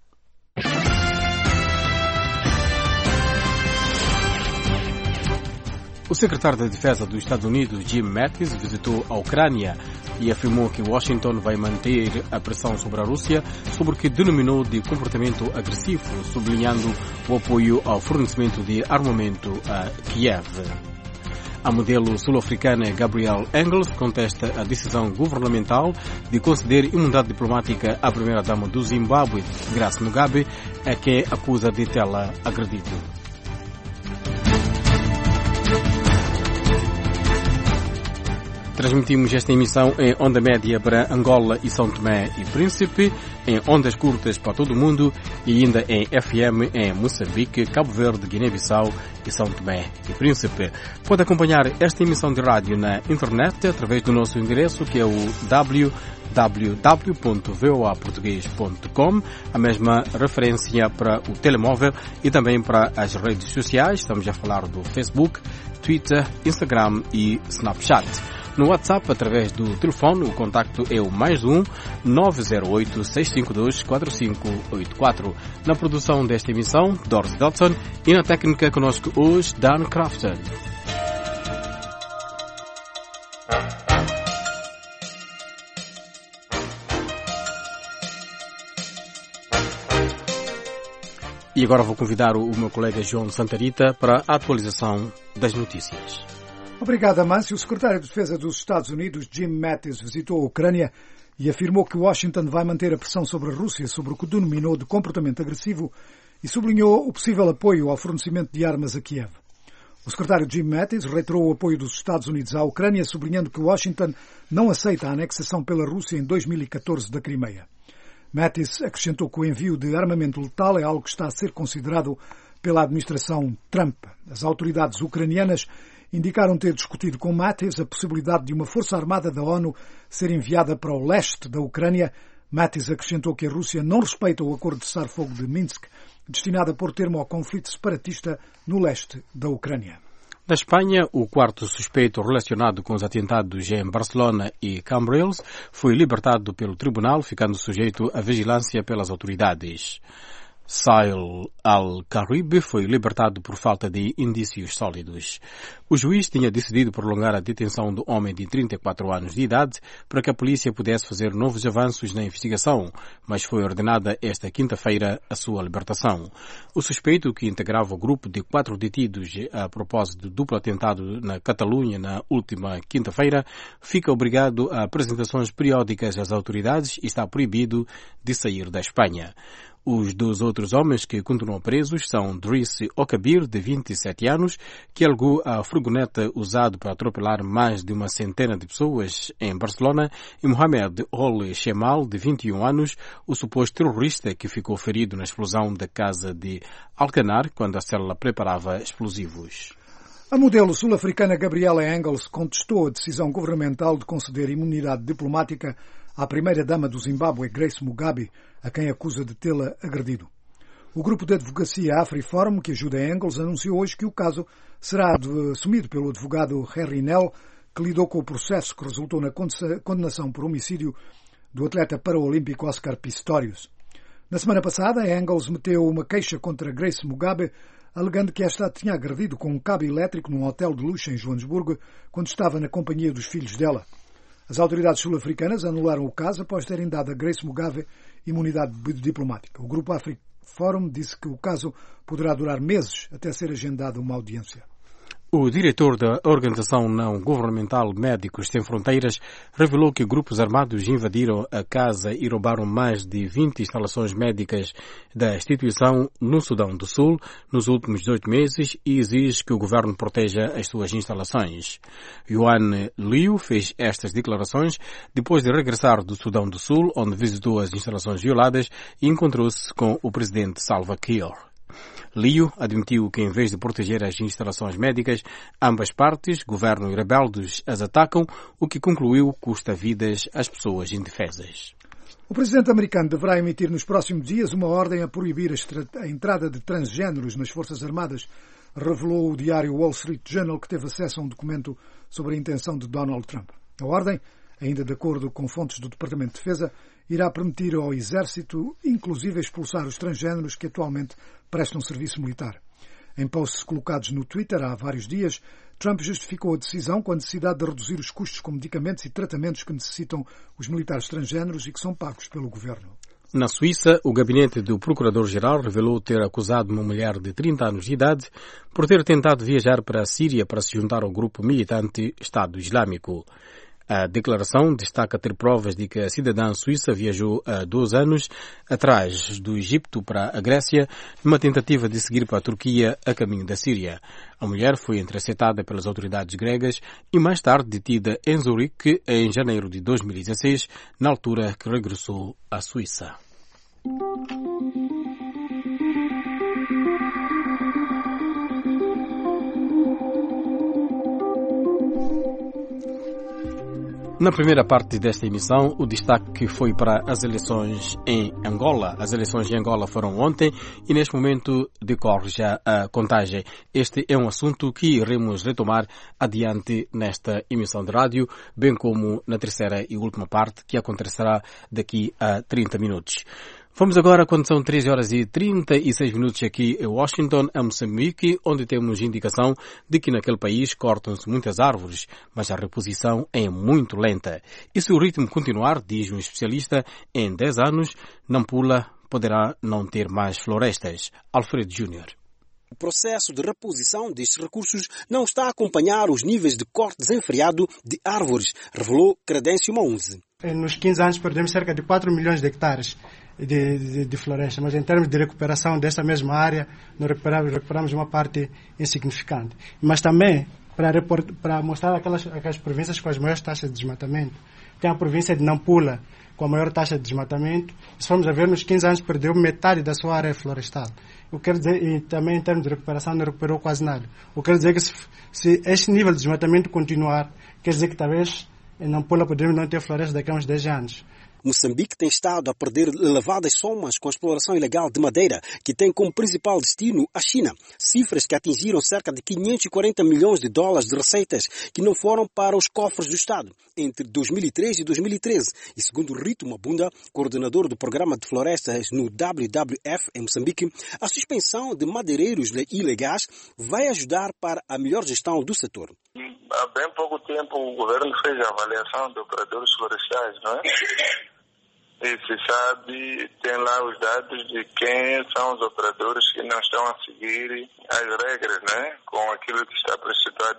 O secretário da Defesa dos Estados Unidos, Jim Mattis, visitou a Ucrânia e afirmou que Washington vai manter a pressão sobre a Rússia sobre o que denominou de comportamento agressivo, sublinhando o apoio ao fornecimento de armamento a Kiev. A modelo sul-africana Gabrielle Engels contesta a decisão governamental de conceder imunidade diplomática à primeira-dama do Zimbábue, Grace Mugabe, a quem acusa de tê-la agredido. Transmitimos esta emissão em onda média para Angola e São Tomé e Príncipe, em ondas curtas para todo o mundo e ainda em FM em Moçambique, Cabo Verde, Guiné-Bissau e São Tomé e Príncipe. Pode acompanhar esta emissão de rádio na internet através do nosso endereço, que é o www.voaportugues.com, a mesma referência para o telemóvel e também para as redes sociais. Estamos a falar do Facebook, Twitter, Instagram e Snapchat. No WhatsApp, através do telefone, o contacto é o +1 908 652 4584. Na produção desta emissão, Doris Dodson, e na técnica conosco hoje, Dan Crafton. E agora vou convidar o meu colega João Santarita para a atualização das notícias. Obrigado, Amâncio. O secretário de Defesa dos Estados Unidos, Jim Mattis, visitou a Ucrânia e afirmou que Washington vai manter a pressão sobre a Rússia sobre o que denominou de comportamento agressivo e sublinhou o possível apoio ao fornecimento de armas a Kiev. O secretário Jim Mattis reiterou o apoio dos Estados Unidos à Ucrânia, sublinhando que Washington não aceita a anexação pela Rússia em 2014 da Crimeia. Mattis acrescentou que o envio de armamento letal é algo que está a ser considerado pela administração Trump. As autoridades ucranianas indicaram ter discutido com Mattis a possibilidade de uma força armada da ONU ser enviada para o leste da Ucrânia. Mattis acrescentou que a Rússia não respeita o acordo de cessar-fogo de Minsk, destinado a pôr termo ao conflito separatista no leste da Ucrânia. Na Espanha, o quarto suspeito relacionado com os atentados em Barcelona e Cambrils foi libertado pelo tribunal, ficando sujeito à vigilância pelas autoridades. Sail Al-Karib foi libertado por falta de indícios sólidos. O juiz tinha decidido prolongar a detenção do homem de 34 anos de idade para que a polícia pudesse fazer novos avanços na investigação, mas foi ordenada esta quinta-feira a sua libertação. O suspeito, que integrava o grupo de 4 detidos a propósito do duplo atentado na Catalunha na última quinta-feira, fica obrigado a apresentações periódicas às autoridades e está proibido de sair da Espanha. Os 2 outros homens que continuam presos são Driss Okabir, de 27 anos, que alugou a furgoneta usada para atropelar mais de uma centena de pessoas em Barcelona, e Mohamed Ol Shemal, de 21 anos, o suposto terrorista que ficou ferido na explosão da casa de Alcanar quando a célula preparava explosivos. A modelo sul-africana Gabrielle Engels contestou a decisão governamental de conceder imunidade diplomática à primeira-dama do Zimbábue, Grace Mugabe, a quem acusa de tê-la agredido. O grupo de advocacia AfriForum, que ajuda a Engels, anunciou hoje que o caso será assumido pelo advogado Harry Nell, que lidou com o processo que resultou na condenação por homicídio do atleta paraolímpico Oscar Pistorius. Na semana passada, Engels meteu uma queixa contra Grace Mugabe, alegando que esta tinha agredido com um cabo elétrico num hotel de luxo em Joanesburgo, quando estava na companhia dos filhos dela. As autoridades sul-africanas anularam o caso após terem dado a Grace Mugabe imunidade diplomática. O grupo AfriForum disse que o caso poderá durar meses até ser agendada uma audiência. O diretor da organização não-governamental Médicos Sem Fronteiras revelou que grupos armados invadiram a casa e roubaram mais de 20 instalações médicas da instituição no Sudão do Sul nos últimos 18 meses e exige que o governo proteja as suas instalações. Yuan Liu fez estas declarações depois de regressar do Sudão do Sul, onde visitou as instalações violadas e encontrou-se com o presidente Salva Kiir. Liu admitiu que, em vez de proteger as instalações médicas, ambas partes, governo e rebeldes, as atacam, o que concluiu custa vidas às pessoas indefesas. O presidente americano deverá emitir nos próximos dias uma ordem a proibir a entrada de transgêneros nas Forças Armadas, revelou o diário Wall Street Journal, que teve acesso a um documento sobre a intenção de Donald Trump. A ordem, ainda de acordo com fontes do Departamento de Defesa, irá permitir ao Exército, inclusive, expulsar os transgêneros que atualmente prestam serviço militar. Em posts colocados no Twitter há vários dias, Trump justificou a decisão com a necessidade de reduzir os custos com medicamentos e tratamentos que necessitam os militares transgêneros e que são pagos pelo governo. Na Suíça, o gabinete do Procurador-Geral revelou ter acusado uma mulher de 30 anos de idade por ter tentado viajar para a Síria para se juntar ao grupo militante Estado Islâmico. A declaração destaca ter provas de que a cidadã suíça viajou há 2 anos atrás do Egito para a Grécia numa tentativa de seguir para a Turquia a caminho da Síria. A mulher foi interceptada pelas autoridades gregas e mais tarde detida em Zurique em janeiro de 2016, na altura que regressou à Suíça. Na primeira parte desta emissão, o destaque foi para as eleições em Angola. As eleições em Angola foram ontem e neste momento decorre já a contagem. Este é um assunto que iremos retomar adiante nesta emissão de rádio, bem como na terceira e última parte, que acontecerá daqui a 30 minutos. Vamos agora, quando são 13 horas e 36 minutos aqui em Washington, a Moçambique, onde temos indicação de que naquele país cortam-se muitas árvores, mas a reposição é muito lenta. E se o ritmo continuar, diz um especialista, em 10 anos, Nampula poderá não ter mais florestas. Alfredo Júnior. O processo de reposição destes recursos não está a acompanhar os níveis de corte desenfreado de árvores, revelou Credêncio Maunze. Nos 15 anos perdemos cerca de 4 milhões de hectares de floresta, mas em termos de recuperação dessa mesma área, nós recuperamos uma parte insignificante. Mas também, para mostrar aquelas províncias com as maiores taxas de desmatamento, tem a província de Nampula, com a maior taxa de desmatamento. Se formos a ver, nos 15 anos perdeu metade da sua área florestal. Eu quero dizer, e também em termos de recuperação não recuperou quase nada. Eu quero dizer que se este nível de desmatamento continuar, quer dizer que talvez em Nampula podemos não ter floresta daqui a uns 10 anos. Moçambique tem estado a perder elevadas somas com a exploração ilegal de madeira, que tem como principal destino a China. Cifras que atingiram cerca de 540 milhões de dólares de receitas que não foram para os cofres do Estado entre 2003 e 2013. E segundo Rito Mabunda, coordenador do programa de florestas no WWF em Moçambique, a suspensão de madeireiros ilegais vai ajudar para a melhor gestão do setor. Há bem pouco tempo o governo fez a avaliação de operadores florestais, não é? E se sabe, tem lá os dados de quem são os operadores que não estão a seguir as regras, né? Com aquilo que está precipitado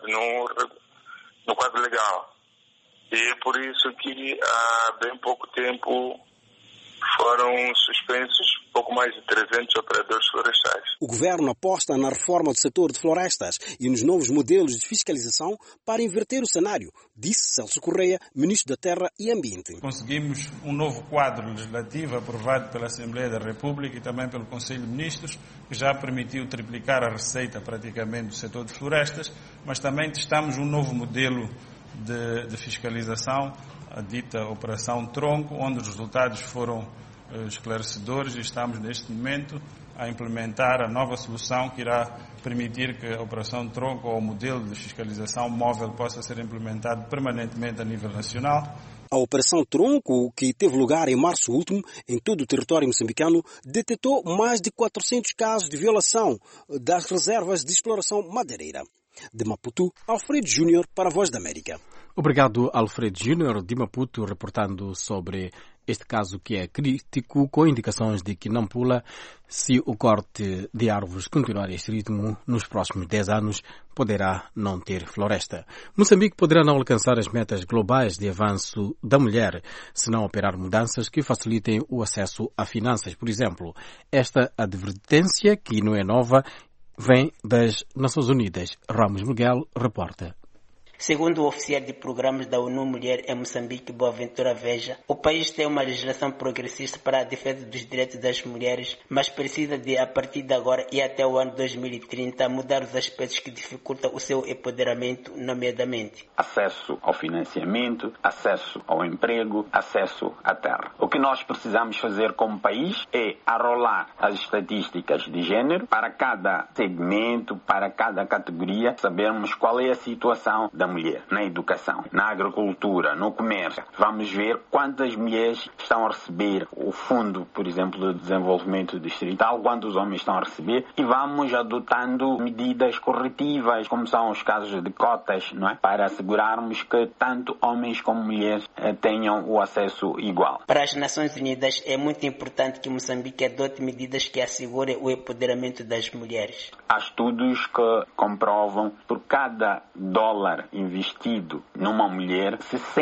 no quadro legal. E é por isso que há bem pouco tempo foram suspensos pouco mais de 300 operadores florestais. O governo aposta na reforma do setor de florestas e nos novos modelos de fiscalização para inverter o cenário, disse Celso Correia, ministro da Terra e Ambiente. Conseguimos um novo quadro legislativo aprovado pela Assembleia da República e também pelo Conselho de Ministros, que já permitiu triplicar a receita praticamente do setor de florestas, mas também testamos um novo modelo de fiscalização, a dita Operação Tronco, onde os resultados foram esclarecedores e estamos neste momento a implementar a nova solução que irá permitir que a Operação Tronco ou o modelo de fiscalização móvel possa ser implementado permanentemente a nível nacional. A Operação Tronco, que teve lugar em março último, em todo o território moçambicano, detectou mais de 400 casos de violação das reservas de exploração madeireira. De Maputo, Alfredo Júnior para a Voz da América. Obrigado, Alfredo Júnior, de Maputo, reportando sobre este caso que é crítico, com indicações de que Nampula, se o corte de árvores continuar este ritmo, nos próximos 10 anos poderá não ter floresta. Moçambique poderá não alcançar as metas globais de avanço da mulher, se não operar mudanças que facilitem o acesso a finanças. Por exemplo, esta advertência, que não é nova, vem das Nações Unidas. Ramos Miguel reporta. Segundo o oficial de programas da ONU Mulher em Moçambique, Boaventura Veja, o país tem uma legislação progressista para a defesa dos direitos das mulheres, mas precisa de, a partir de agora e até o ano 2030, mudar os aspectos que dificultam o seu empoderamento, nomeadamente acesso ao financiamento, acesso ao emprego, acesso à terra. O que nós precisamos fazer como país é arrolar as estatísticas de género para cada segmento, para cada categoria, sabermos qual é a situação da mulher na educação, na agricultura, no comércio. Vamos ver quantas mulheres estão a receber o fundo, por exemplo, de desenvolvimento distrital, quantos homens estão a receber, e vamos adotando medidas corretivas, como são os casos de cotas, não é? Para assegurarmos que tanto homens como mulheres tenham o acesso igual. Para as Nações Unidas é muito importante que Moçambique adote medidas que assegurem o empoderamento das mulheres. Há estudos que comprovam que por cada dólar investido numa mulher,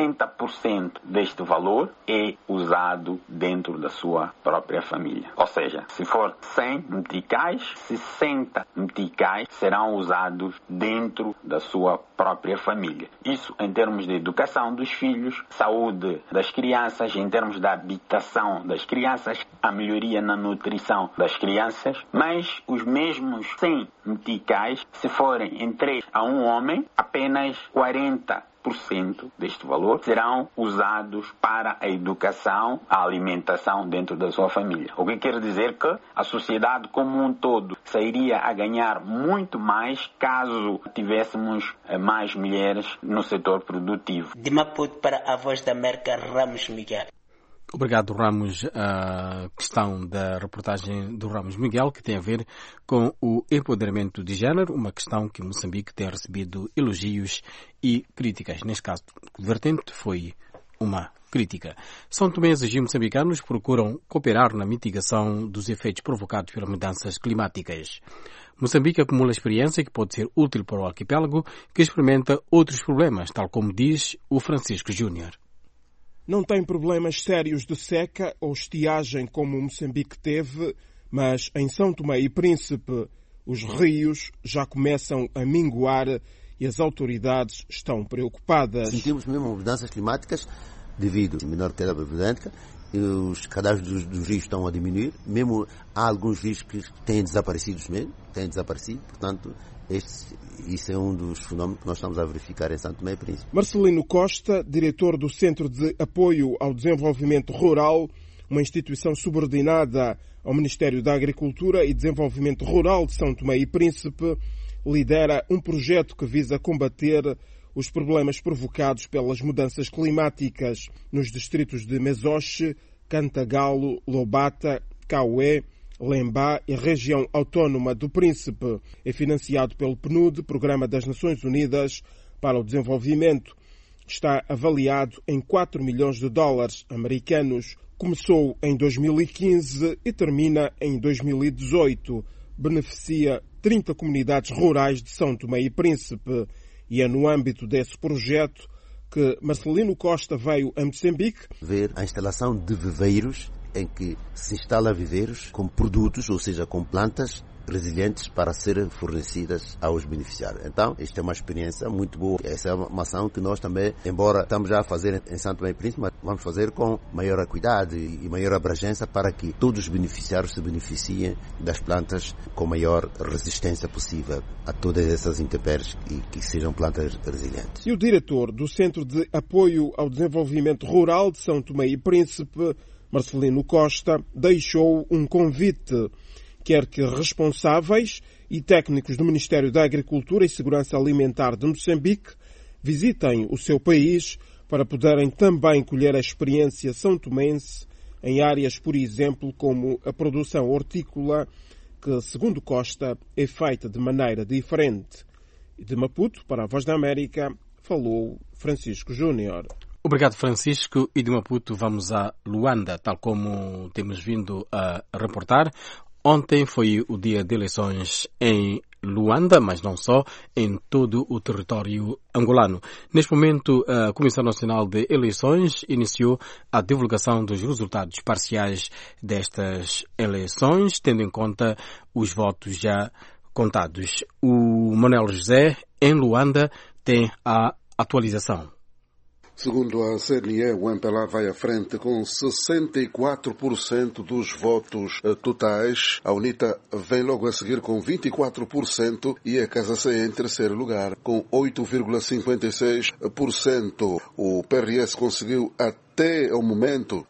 60% deste valor é usado dentro da sua própria família. Ou seja, se for 100 meticais, 60 meticais serão usados dentro da sua própria família. Isso em termos de educação dos filhos, saúde das crianças, em termos da habitação das crianças, a melhoria na nutrição das crianças, mas os mesmos 100 meticais, se forem em 3 a 1 homem, apenas 40% deste valor serão usados para a educação, a alimentação dentro da sua família. O que quer dizer que a sociedade como um todo sairia a ganhar muito mais caso tivéssemos mais mulheres no setor produtivo. De Maputo para a Voz da América, Ramos Miguel. Obrigado, Ramos. A questão da reportagem do Ramos Miguel, que tem a ver com o empoderamento de género, uma questão que Moçambique tem recebido elogios e críticas. Neste caso, o vertente foi uma crítica. São tomenses e moçambicanos procuram cooperar na mitigação dos efeitos provocados pelas mudanças climáticas. Moçambique acumula experiência que pode ser útil para o arquipélago, que experimenta outros problemas, tal como diz o Francisco Júnior. Não tem problemas sérios de seca ou estiagem como Moçambique teve, mas em São Tomé e Príncipe os rios já começam a minguar e as autoridades estão preocupadas. Sentimos mesmo mudanças climáticas devido à menor queda pluviométrica. Os cadastros dos rios estão a diminuir, mesmo há alguns rios que têm desaparecido, portanto, isso é um dos fenómenos que nós estamos a verificar em São Tomé e Príncipe. Marcelino Costa, diretor do Centro de Apoio ao Desenvolvimento Rural, uma instituição subordinada ao Ministério da Agricultura e Desenvolvimento Rural de São Tomé e Príncipe, lidera um projeto que visa combater os problemas provocados pelas mudanças climáticas nos distritos de Mesoche, Cantagalo, Lobata, Caué, Lembá e região autónoma do Príncipe. É financiado pelo PNUD, Programa das Nações Unidas para o Desenvolvimento. Está avaliado em 4 milhões de dólares americanos. Começou em 2015 e termina em 2018. Beneficia 30 comunidades rurais de São Tomé e Príncipe. E é no âmbito desse projeto que Marcelino Costa veio a Moçambique ver a instalação de viveiros em que se instala viveiros com produtos, ou seja, com plantas resilientes para serem fornecidas aos beneficiários. Então, esta é uma experiência muito boa. Essa é uma ação que nós também, embora estamos já a fazer em São Tomé e Príncipe, vamos fazer com maior acuidade e maior abrangência para que todos os beneficiários se beneficiem das plantas com maior resistência possível a todas essas intempéries e que sejam plantas resilientes. E o diretor do Centro de Apoio ao Desenvolvimento Rural de São Tomé e Príncipe, Marcelino Costa, deixou um convite. Quer que responsáveis e técnicos do Ministério da Agricultura e Segurança Alimentar de Moçambique visitem o seu país para poderem também colher a experiência são-tomense em áreas, por exemplo, como a produção hortícola, que, segundo Costa, é feita de maneira diferente. E de Maputo, para a Voz da América, falou Francisco Júnior. Obrigado, Francisco. E de Maputo vamos a Luanda, tal como temos vindo a reportar. Ontem foi o dia de eleições em Luanda, mas não só, em todo o território angolano. Neste momento, a Comissão Nacional de Eleições iniciou a divulgação dos resultados parciais destas eleições, tendo em conta os votos já contados. O Manuel José, em Luanda, tem a atualização. Segundo a CNE, o MPLA vai à frente com 64% dos votos totais. A UNITA vem logo a seguir com 24% e a Casa C em terceiro lugar com 8,56%. O PRS conseguiu até ao momento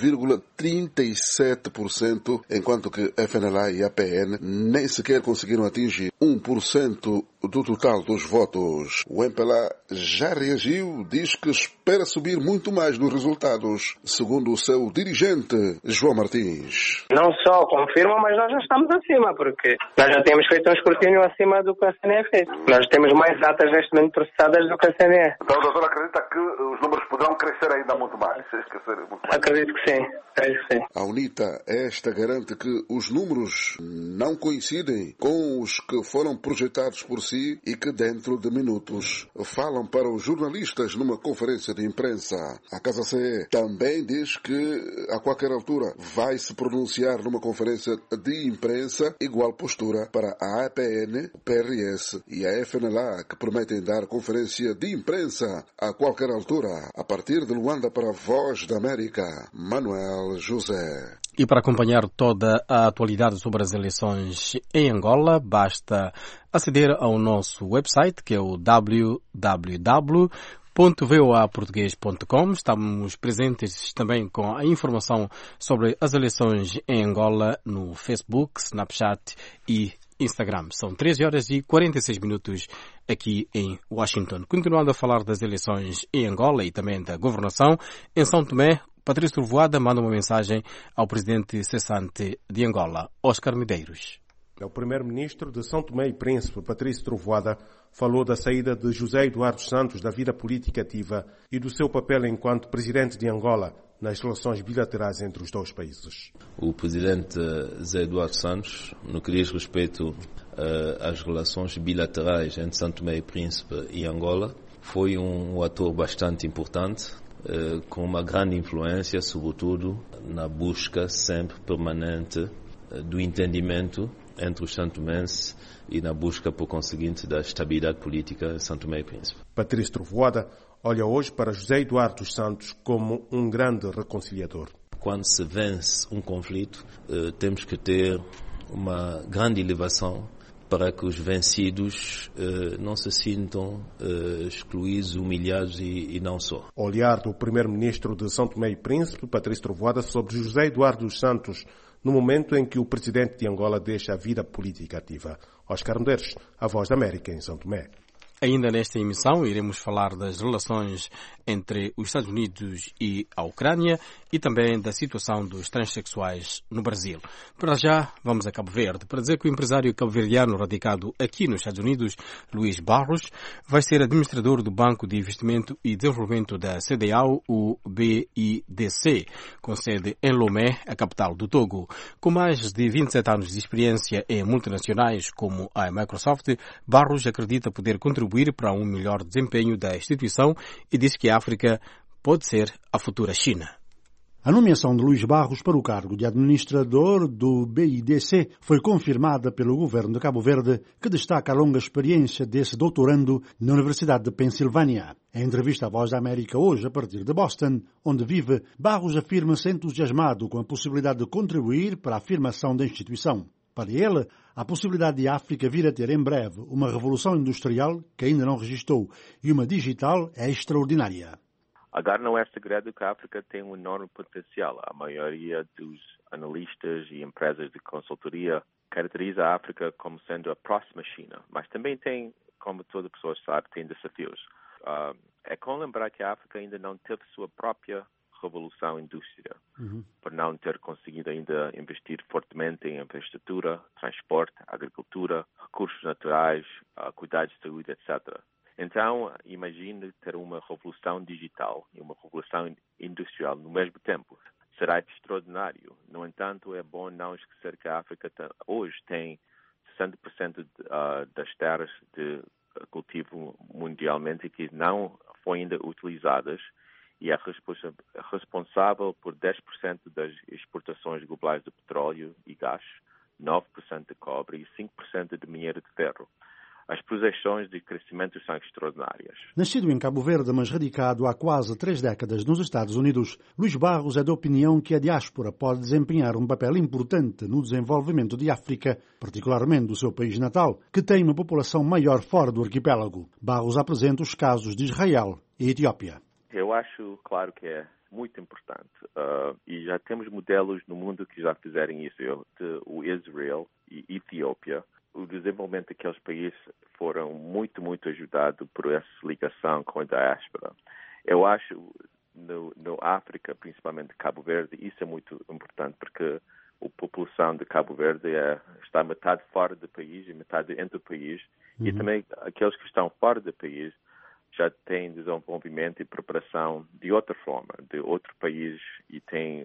1,37%, enquanto que a FNLA e a PN nem sequer conseguiram atingir 1% do total dos votos. O MPLA já reagiu, diz que espera subir muito mais nos resultados, segundo o seu dirigente, João Martins. Não só confirma, mas nós já estamos acima, porque nós já temos feito um escrutínio acima do que a CNE fez. Nós temos mais atas neste momento processadas do que a CNE. Então o doutor acredita que os números poderão crescer ainda muito mais? Acredito que sim. A UNITA, esta garante que os números não coincidem com os que foram projetados por si e que dentro de minutos falam para os jornalistas numa conferência de imprensa. A Casa C também diz que a qualquer altura vai se pronunciar numa conferência de imprensa, igual postura para a APN, o PRS e a FNLA, que prometem dar conferência de imprensa a qualquer altura. A partir de Luanda para a Voz da América, Manuel José. E para acompanhar toda a atualidade sobre as eleições em Angola, basta aceder ao nosso website, que é o www.voaportugues.com. Estamos presentes também com a informação sobre as eleições em Angola no Facebook, Snapchat e Instagram. São 13 horas e 46 minutos aqui em Washington. Continuando a falar das eleições em Angola e também da governação, em São Tomé, Patrício Trovoada manda uma mensagem ao presidente cessante de Angola, Oscar Medeiros. O primeiro-ministro de São Tomé e Príncipe, Patrício Trovoada, falou da saída de José Eduardo Santos da vida política ativa e do seu papel enquanto presidente de Angola nas relações bilaterais entre os dois países. O presidente José Eduardo Santos, no que diz respeito às relações bilaterais entre São Tomé e Príncipe e Angola, foi um ator bastante importante, com uma grande influência, sobretudo na busca sempre permanente do entendimento entre os santomenses e na busca, por conseguinte, da estabilidade política em São Tomé e Príncipe. Patrício Trovoada olha hoje para José Eduardo dos Santos como um grande reconciliador. Quando se vence um conflito, temos que ter uma grande elevação para que os vencidos não se sintam excluídos, humilhados e não só. O olhar do primeiro-ministro de São Tomé e Príncipe, Patrício Trovoada, sobre José Eduardo dos Santos, no momento em que o presidente de Angola deixa a vida política ativa. Oscar Medeiros, a Voz da América em São Tomé. Ainda nesta emissão iremos falar das relações entre os Estados Unidos e a Ucrânia e também da situação dos transexuais no Brasil. Para já, vamos a Cabo Verde para dizer que o empresário cabo-verdiano radicado aqui nos Estados Unidos, Luís Barros, vai ser administrador do Banco de Investimento e Desenvolvimento da CDAO, o BIDC, com sede em Lomé, a capital do Togo. Com mais de 27 anos de experiência em multinacionais como a Microsoft, Barros acredita poder contribuir para um melhor desempenho da instituição e diz que a África pode ser a futura China. A nomeação de Luís Barros para o cargo de administrador do BIDC foi confirmada pelo governo de Cabo Verde, que destaca a longa experiência desse doutorando na Universidade de Pensilvânia. Em entrevista à Voz da América hoje, a partir de Boston, onde vive, Barros afirma-se entusiasmado com a possibilidade de contribuir para a afirmação da instituição. Para ele, a possibilidade de a África vir a ter em breve uma revolução industrial que ainda não registrou e uma digital é extraordinária. Agora não é segredo que a África tem um enorme potencial. A maioria dos analistas e empresas de consultoria caracteriza a África como sendo a próxima China, mas também tem, como toda pessoa sabe, tem desafios. É com lembrar que a África ainda não teve sua própria revolução indústria, por não ter conseguido ainda investir fortemente em infraestrutura, transporte, agricultura, recursos naturais, cuidados de saúde, etc. Então, imagine ter uma revolução digital e uma revolução industrial no mesmo tempo. Será extraordinário. No entanto, é bom não esquecer que a África hoje tem 60% das terras de cultivo mundialmente que não foram ainda utilizadas e é responsável por 10% das exportações globais de petróleo e gás, 9% de cobre e 5% de minério de ferro. as projeções de crescimento são extraordinárias. Nascido em Cabo Verde, mas radicado há quase 3 décadas nos Estados Unidos, Luís Barros é da opinião que a diáspora pode desempenhar um papel importante no desenvolvimento de África, particularmente do seu país natal, que tem uma população maior fora do arquipélago. Barros apresenta os casos de Israel e Etiópia. Eu acho, claro, que é muito importante. E já temos modelos no mundo que já fizeram isso. O Israel e Etiópia. O desenvolvimento daqueles países foram muito ajudados por essa ligação com a diáspora. Eu acho, no África, principalmente Cabo Verde, isso é muito importante, porque a população de Cabo Verde está metade fora do país e metade dentro do país. E também aqueles que estão fora do país já têm desenvolvimento e preparação de outra forma, de outro país, e tem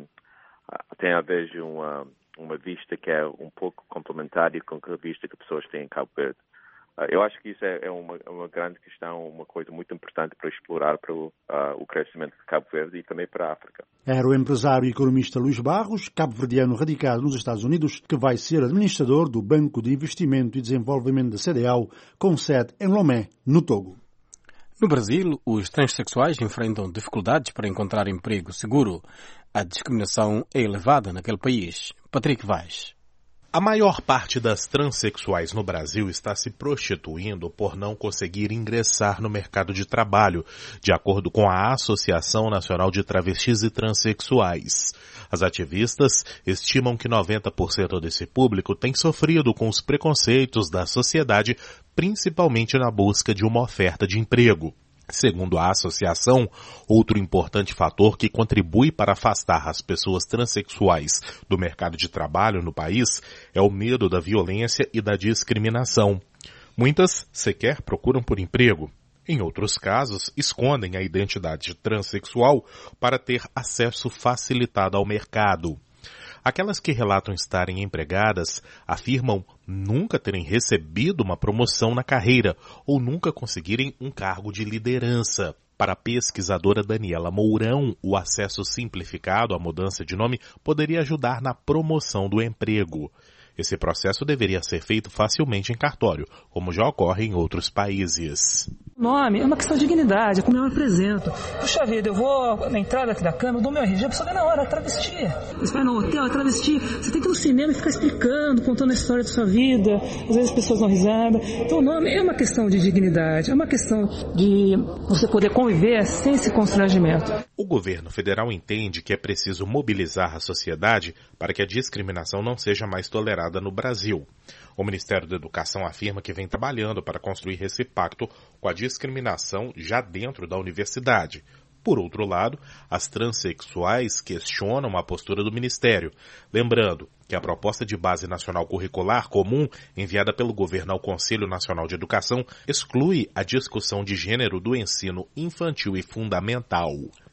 às vezes uma vista que é um pouco complementar com a vista que pessoas têm em Cabo Verde. Eu acho que isso é uma grande questão, uma coisa muito importante para explorar para o crescimento de Cabo Verde e também para a África. Era o empresário e economista Luís Barros, cabo-verdiano radicado nos Estados Unidos, que vai ser administrador do Banco de Investimento e Desenvolvimento da CDAO, com sede em Lomé, no Togo. No Brasil, os transexuais enfrentam dificuldades para encontrar emprego seguro. A discriminação é elevada naquele país. Patrick Vaz. A maior parte das transexuais no Brasil está se prostituindo por não conseguir ingressar no mercado de trabalho, de acordo com a Associação Nacional de Travestis e Transsexuais. As ativistas estimam que 90% desse público tem sofrido com os preconceitos da sociedade, principalmente na busca de uma oferta de emprego. Segundo a associação, outro importante fator que contribui para afastar as pessoas transexuais do mercado de trabalho no país é o medo da violência e da discriminação. Muitas sequer procuram por emprego. Em outros casos, escondem a identidade transexual para ter acesso facilitado ao mercado. Aquelas que relatam estarem empregadas afirmam nunca terem recebido uma promoção na carreira ou nunca conseguirem um cargo de liderança. Para a pesquisadora Daniela Mourão, o acesso simplificado à mudança de nome poderia ajudar na promoção do emprego. Esse processo deveria ser feito facilmente em cartório, como já ocorre em outros países. O nome é uma questão de dignidade, é como eu me apresento. Puxa vida, eu vou na entrada aqui da câmera, eu dou meu RG, a pessoa vê na hora, é travesti. Você vai no hotel, é travesti. Você tem que ir no cinema e ficar explicando, contando a história da sua vida. Às vezes as pessoas dão risada. Então o nome é uma questão de dignidade, é uma questão de você poder conviver sem esse constrangimento. O governo federal entende que é preciso mobilizar a sociedade para que a discriminação não seja mais tolerada no Brasil. O Ministério da Educação afirma que vem trabalhando para construir esse pacto com a discriminação já dentro da universidade. Por outro lado, as transexuais questionam a postura do Ministério, lembrando que a proposta de Base Nacional Curricular Comum, enviada pelo governo ao Conselho Nacional de Educação, exclui a discussão de gênero do ensino infantil e fundamental.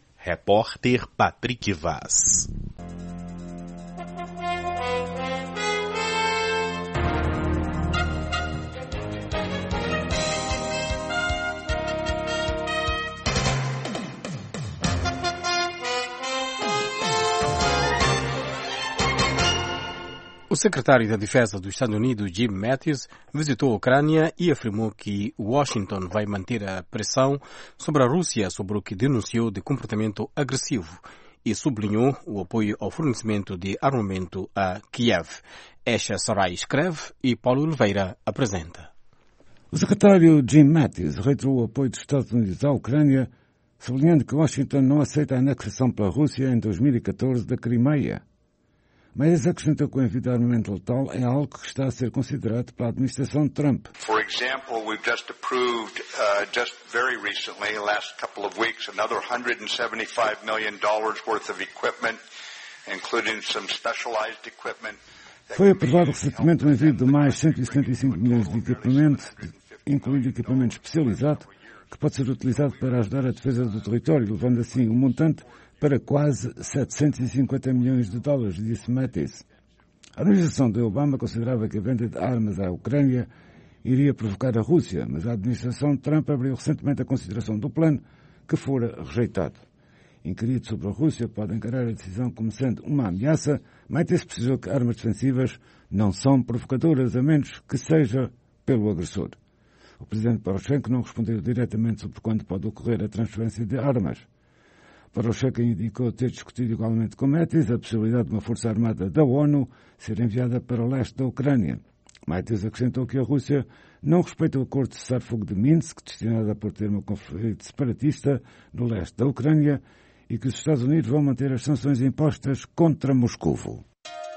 Repórter Patrick Vaz. O secretário da Defesa dos Estados Unidos, Jim Mattis, visitou a Ucrânia e afirmou que Washington vai manter a pressão sobre a Rússia sobre o que denunciou de comportamento agressivo e sublinhou o apoio ao fornecimento de armamento a Kiev. Esha Sarai escreve e Paulo Oliveira apresenta. O secretário Jim Mattis reiterou o apoio dos Estados Unidos à Ucrânia, sublinhando que Washington não aceita a anexação pela Rússia em 2014 da Crimeia. Mas acrescentou que o envio de armamento letal é algo que está a ser considerado pela administração Trump. For example, we've just approved, just very recently, last couple of weeks, another $175 million worth of equipment, including some specialized equipment. Foi aprovado recentemente o envio de mais 175 milhões de equipamento, incluindo equipamento especializado, que pode ser utilizado para ajudar a defesa do território, levando assim o montante para quase 750 milhões de dólares, disse Mattis. A administração de Obama considerava que a venda de armas à Ucrânia iria provocar a Rússia, mas a administração Trump abriu recentemente a consideração do plano, que fora rejeitado. Inquirido sobre a Rússia, pode encarar a decisão como sendo uma ameaça, Mattis precisou que armas defensivas não são provocadoras, a menos que seja pelo agressor. O presidente Poroshenko não respondeu diretamente sobre quando pode ocorrer a transferência de armas. Poroshenko indicou ter discutido igualmente com Mattis a possibilidade de uma força armada da ONU ser enviada para o leste da Ucrânia. Mattis acrescentou que a Rússia não respeita o acordo de cessar-fogo de Minsk, destinado a pôr termo ao conflito separatista no leste da Ucrânia, e que os Estados Unidos vão manter as sanções impostas contra Moscovo.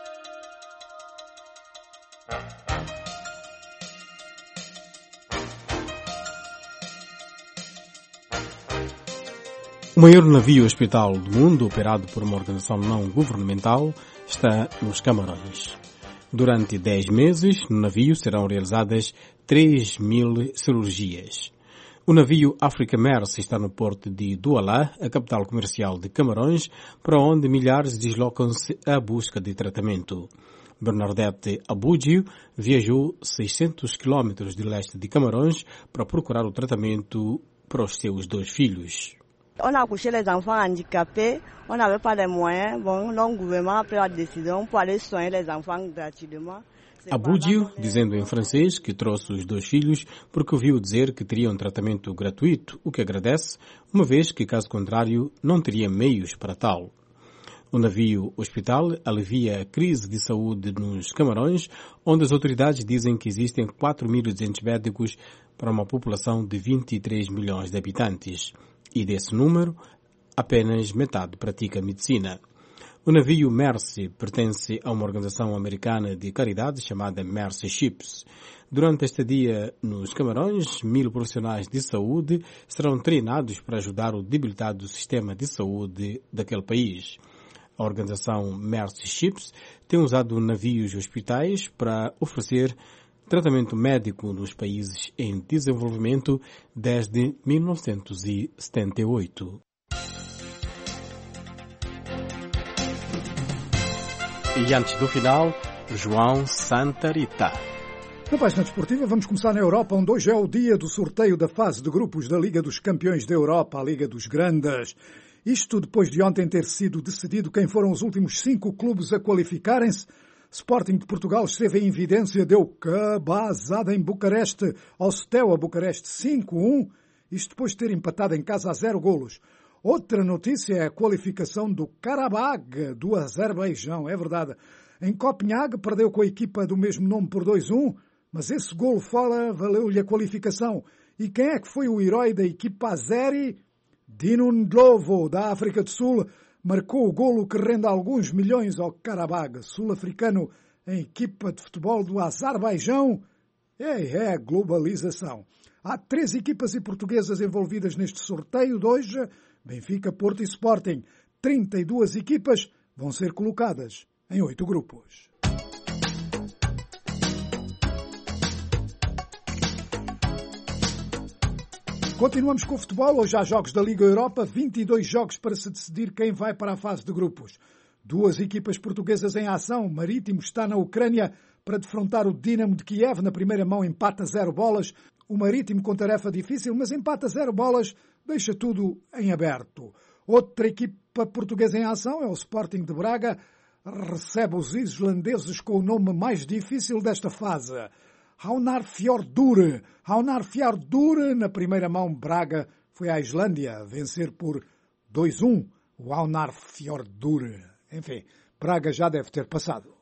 O maior navio-hospital do mundo, operado por uma organização não governamental, está nos Camarões. Durante 10 meses, no navio serão realizadas 3.000 cirurgias. O navio Africa Mercy está no porto de Douala, a capital comercial de Camarões, para onde milhares deslocam-se à busca de tratamento. Bernadette Aboudio viajou 600 quilómetros de leste de Camarões para procurar o tratamento para os seus 2 filhos. On a accouché les enfants handicapés, on n'avait pas les moyens. Bon, le gouvernement a pris la décision pour aller soigner les enfants gratuitement. Aboudio, dizendo em francês que trouxe os 2 filhos porque ouviu dizer que teriam tratamento gratuito, o que agradece, uma vez que, caso contrário, não teria meios para tal. O navio-hospital alivia a crise de saúde nos Camarões, onde as autoridades dizem que existem 4.200 médicos para uma população de 23 milhões de habitantes. E desse número, apenas metade pratica medicina. O navio Mercy pertence a uma organização americana de caridade chamada Mercy Ships. Durante este dia nos Camarões, 1.000 profissionais de saúde serão treinados para ajudar o debilitado sistema de saúde daquele país. A organização Mercy Ships tem usado navios hospitais para oferecer tratamento médico nos países em desenvolvimento desde 1978. E antes do final, João Santa Rita. Na página desportiva, vamos começar na Europa, onde hoje é o dia do sorteio da fase de grupos da Liga dos Campeões da Europa, a Liga dos Grandes. Isto depois de ontem ter sido decidido quem foram os últimos 5 clubes a qualificarem-se. Sporting de Portugal esteve em evidência, deu cabazada em Bucareste, ao Steaua Bucareste 5-1, isto depois de ter empatado em casa a 0 golos. Outra notícia é a qualificação do Karabag, do Azerbaijão, é verdade. Em Copenhague perdeu com a equipa do mesmo nome por 2-1, mas esse golo fora valeu-lhe a qualificação. E quem é que foi o herói da equipa azeri? Dino Ndlovu, da África do Sul, marcou o golo que rende alguns milhões ao Karabag, sul-africano, em equipa de futebol do Azerbaijão. É a globalização. Há 3 equipas e portuguesas envolvidas neste sorteio de hoje, Benfica, Porto e Sporting. 32 equipas vão ser colocadas em 8 grupos. Continuamos com o futebol. Hoje há jogos da Liga Europa, 22 jogos para se decidir quem vai para a fase de grupos. 2 equipas portuguesas em ação. Marítimo está na Ucrânia para defrontar o Dinamo de Kiev. Na primeira mão empata 0 bolas. O Marítimo com tarefa difícil, mas empata 0 bolas, deixa tudo em aberto. Outra equipa portuguesa em ação é o Sporting de Braga. Recebe os islandeses com o nome mais difícil desta fase. Hafnarfjordur, na primeira mão, Braga foi à Islândia vencer por 2-1 o Hafnarfjordur. Enfim, Braga já deve ter passado.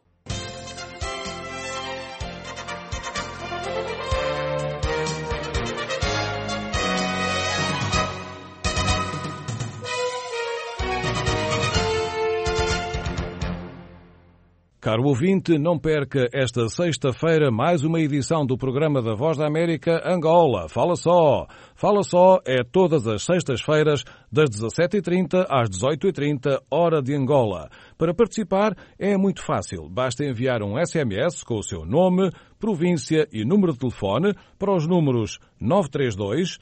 Caro ouvinte, não perca esta sexta-feira mais uma edição do programa da Voz da América Angola. Fala só! Fala só é todas as sextas-feiras das 17h30 às 18h30, hora de Angola. Para participar é muito fácil. Basta enviar um SMS com o seu nome, província e número de telefone para os números 932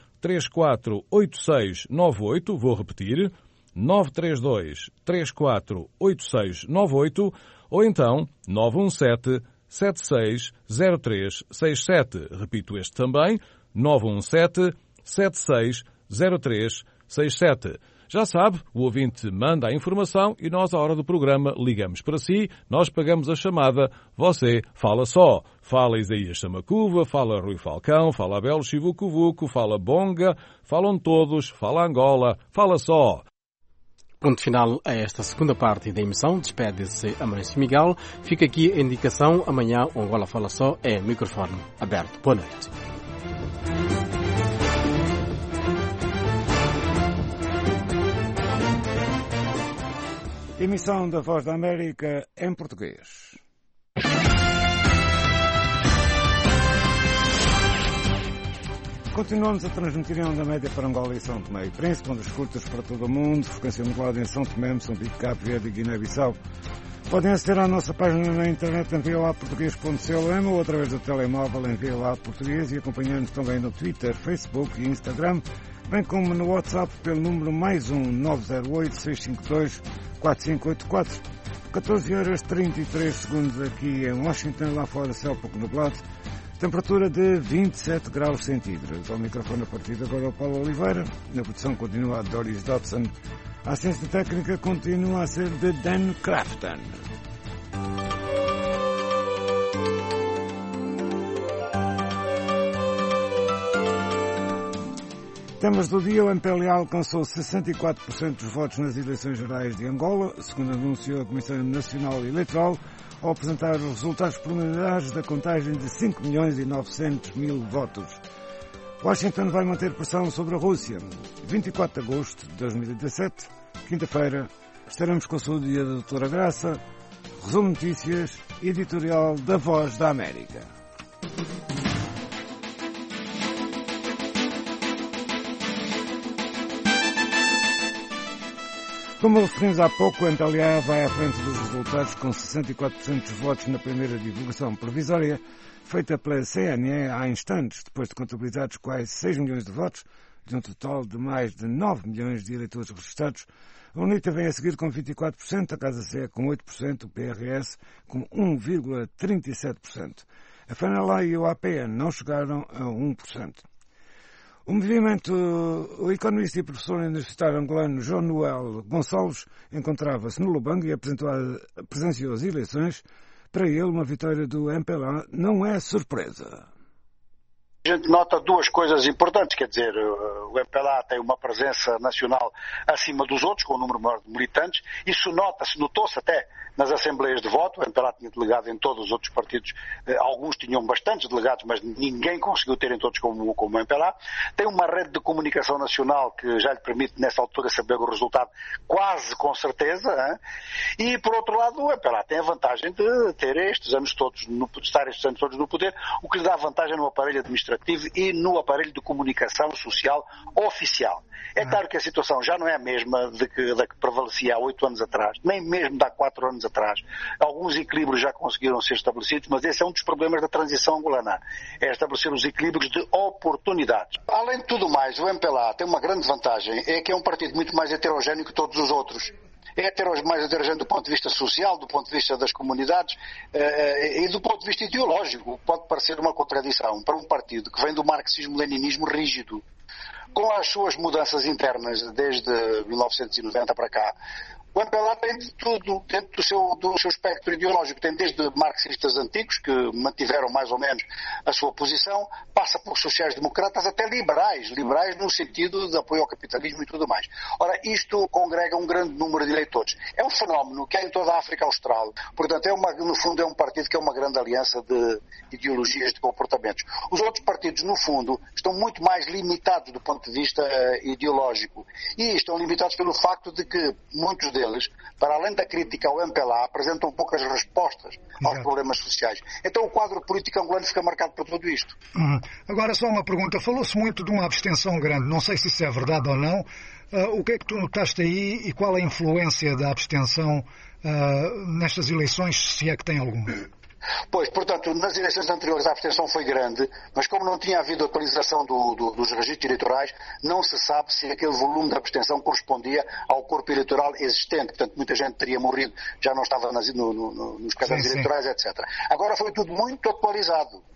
348698, vou repetir, 932 348698, ou então 917-760367. Repito este também, 917-760367. Já sabe, o ouvinte manda a informação e nós, à hora do programa, ligamos para si, nós pagamos a chamada, você fala só. Fala Isaías Samacuva, fala Rui Falcão, fala Abel Chivucovuco, fala Bonga, falam todos, fala Angola, fala só. Ponto final a esta segunda parte da emissão. Despede-se Amancio Miguel. Fica aqui a indicação. Amanhã o Angola Fala Só é microfone aberto. Boa noite. Emissão da Voz da América em português. Continuamos a transmitir em onda média para Angola e São Tomé e Príncipe, onde escutas para todo o mundo, frequência modulada em São Tomé, Moçambique, Cabo Verde e Guiné-Bissau. Podem aceder à nossa página na internet em voaportugues.com ou através do telemóvel em VOA Português e acompanhando-nos também no Twitter, Facebook e Instagram, bem como no WhatsApp pelo número +1 908 652 4584. 14h33 aqui em Washington, lá fora céu pouco nublado. Temperatura de 27 graus centígrados. Ao microfone a partir de agora o Paulo Oliveira. Na produção continua a Doris Dodson. A assistência técnica continua a ser de Dan Crafton. Temas do dia: o MPLA alcançou 64% dos votos nas eleições gerais de Angola, segundo anunciou a Comissão Nacional Eleitoral, ao apresentar os resultados preliminares da contagem de 5.900.000 votos. Washington vai manter pressão sobre a Rússia. 24 de agosto de 2017, quinta-feira, estaremos com a saúde dia da Doutora Graça, resumo notícias, editorial da Voz da América. Como referimos há pouco, o MPLA vai à frente dos resultados com 64% dos votos na primeira divulgação provisória feita pela CNE há instantes, depois de contabilizados quase 6 milhões de votos, de um total de mais de 9 milhões de eleitores registrados. A UNITA vem a seguir com 24%, a Casa CE com 8%, o PRS com 1,37%. A FNLA e o APN não chegaram a 1%. O economista e professor universitário angolano João Noel Gonçalves encontrava-se no Lubango e presenciou as eleições. Para ele, uma vitória do MPLA não é surpresa. A gente nota duas coisas importantes, quer dizer, o MPLA tem uma presença nacional acima dos outros, com um número maior de militantes. Isso notou-se até nas assembleias de voto. O MPLA tinha delegado em todos os outros partidos, alguns tinham bastantes delegados, mas ninguém conseguiu ter em todos como o MPLA. Tem uma rede de comunicação nacional que já lhe permite, nessa altura, saber o resultado quase com certeza. Hein? E, por outro lado, o MPLA tem a vantagem de ter estes anos todos no poder, o que lhe dá vantagem no aparelho administrativo e no aparelho de comunicação social oficial. É claro que a situação já não é a mesma da que prevalecia há 8 anos atrás, nem mesmo de há 4 anos atrás. Alguns equilíbrios já conseguiram ser estabelecidos, mas esse é um dos problemas da transição angolana, é estabelecer os equilíbrios de oportunidades. Além de tudo mais, o MPLA tem uma grande vantagem, é que é um partido muito mais heterogéneo que todos os outros. É mais heterogéneo do ponto de vista social, do ponto de vista das comunidades e do ponto de vista ideológico. Pode parecer uma contradição para um partido que vem do marxismo-leninismo rígido, com as suas mudanças internas desde 1990 para cá. O MPLA tem de tudo dentro do seu espectro ideológico. Tem desde marxistas antigos, que mantiveram mais ou menos a sua posição, passa por sociais-democratas até liberais no sentido de apoio ao capitalismo e tudo mais. Ora, isto congrega um grande número de eleitores. É um fenómeno que há em toda a África Austral. Portanto, no fundo, é um partido que é uma grande aliança de ideologias, de comportamentos. Os outros partidos, no fundo, estão muito mais limitados do ponto de vista ideológico. E estão limitados pelo facto de que muitos deles, para além da crítica ao MPLA, apresentam poucas respostas aos problemas sociais. Então o quadro político angolano fica marcado por tudo isto. Agora só uma pergunta. Falou-se muito de uma abstenção grande. Não sei se isso é verdade ou não. O que é que tu notaste aí e qual a influência da abstenção nestas eleições, se é que tem alguma? Pois, portanto, nas eleições anteriores a abstenção foi grande, mas como não tinha havido atualização dos registros eleitorais, não se sabe se aquele volume de abstenção correspondia ao corpo eleitoral existente. Portanto, muita gente teria morrido, já não estava nos cadernos eleitorais, etc. Agora foi tudo muito atualizado.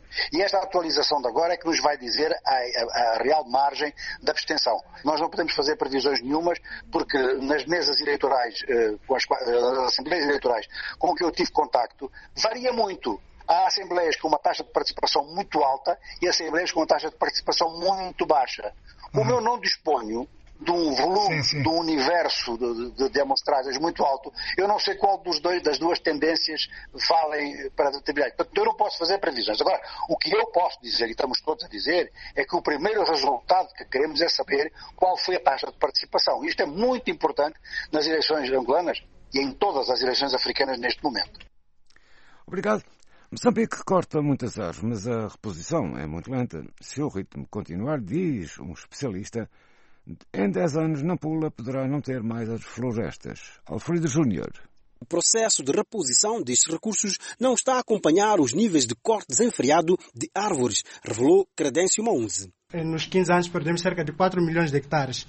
E esta atualização de agora é que nos vai dizer a real margem da abstenção. Nós não podemos fazer previsões nenhumas, porque nas mesas eleitorais, com as assembleias eleitorais com que eu tive contacto, varia muito. Há assembleias com uma taxa de participação muito alta e assembleias com uma taxa de participação muito baixa. Como eu não disponho de um volume, de um universo de demonstradas muito alto, eu não sei qual das duas tendências valem para determinar. Portanto, eu não posso fazer previsões. Agora, o que eu posso dizer, e estamos todos a dizer, é que o primeiro resultado que queremos é saber qual foi a taxa de participação. Isto é muito importante nas eleições angolanas e em todas as eleições africanas neste momento. Obrigado. Moçambique corta muitas árvores, mas a reposição é muito lenta. Se o ritmo continuar, diz um especialista, em 10 anos Nampula poderá não ter mais as florestas. Alfredo Júnior. O processo de reposição destes recursos não está a acompanhar os níveis de corte desenfreado de árvores, revelou Credêncio Mounze. Nos 15 anos perdemos cerca de 4 milhões de hectares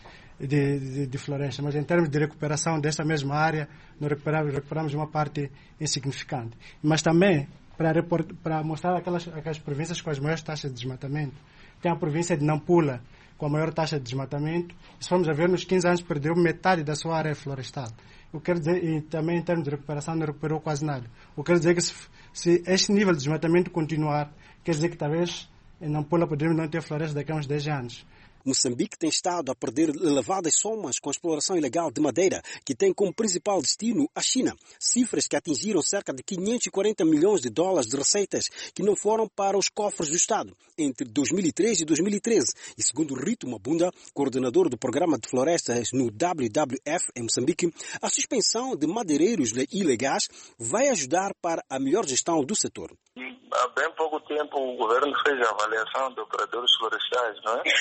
de floresta, mas em termos de recuperação desta mesma área, nós recuperamos uma parte insignificante. Mas também, para mostrar aquelas províncias com as maiores taxas de desmatamento, tem a província de Nampula, com a maior taxa de desmatamento. Se formos a ver, nos 15 anos perdeu metade da sua área florestal. Eu quero dizer, e também em termos de recuperação não recuperou quase nada. Eu quero dizer que se este nível de desmatamento continuar, quer dizer que talvez em Nampula podemos não ter floresta daqui a uns 10 anos. Moçambique tem estado a perder elevadas somas com a exploração ilegal de madeira, que tem como principal destino a China. Cifras que atingiram cerca de 540 milhões de dólares de receitas que não foram para os cofres do Estado entre 2003 e 2013. E segundo Rito Mabunda, coordenador do programa de florestas no WWF em Moçambique, a suspensão de madeireiros ilegais vai ajudar para a melhor gestão do setor. Há bem pouco tempo o governo fez a avaliação de operadores florestais, não é?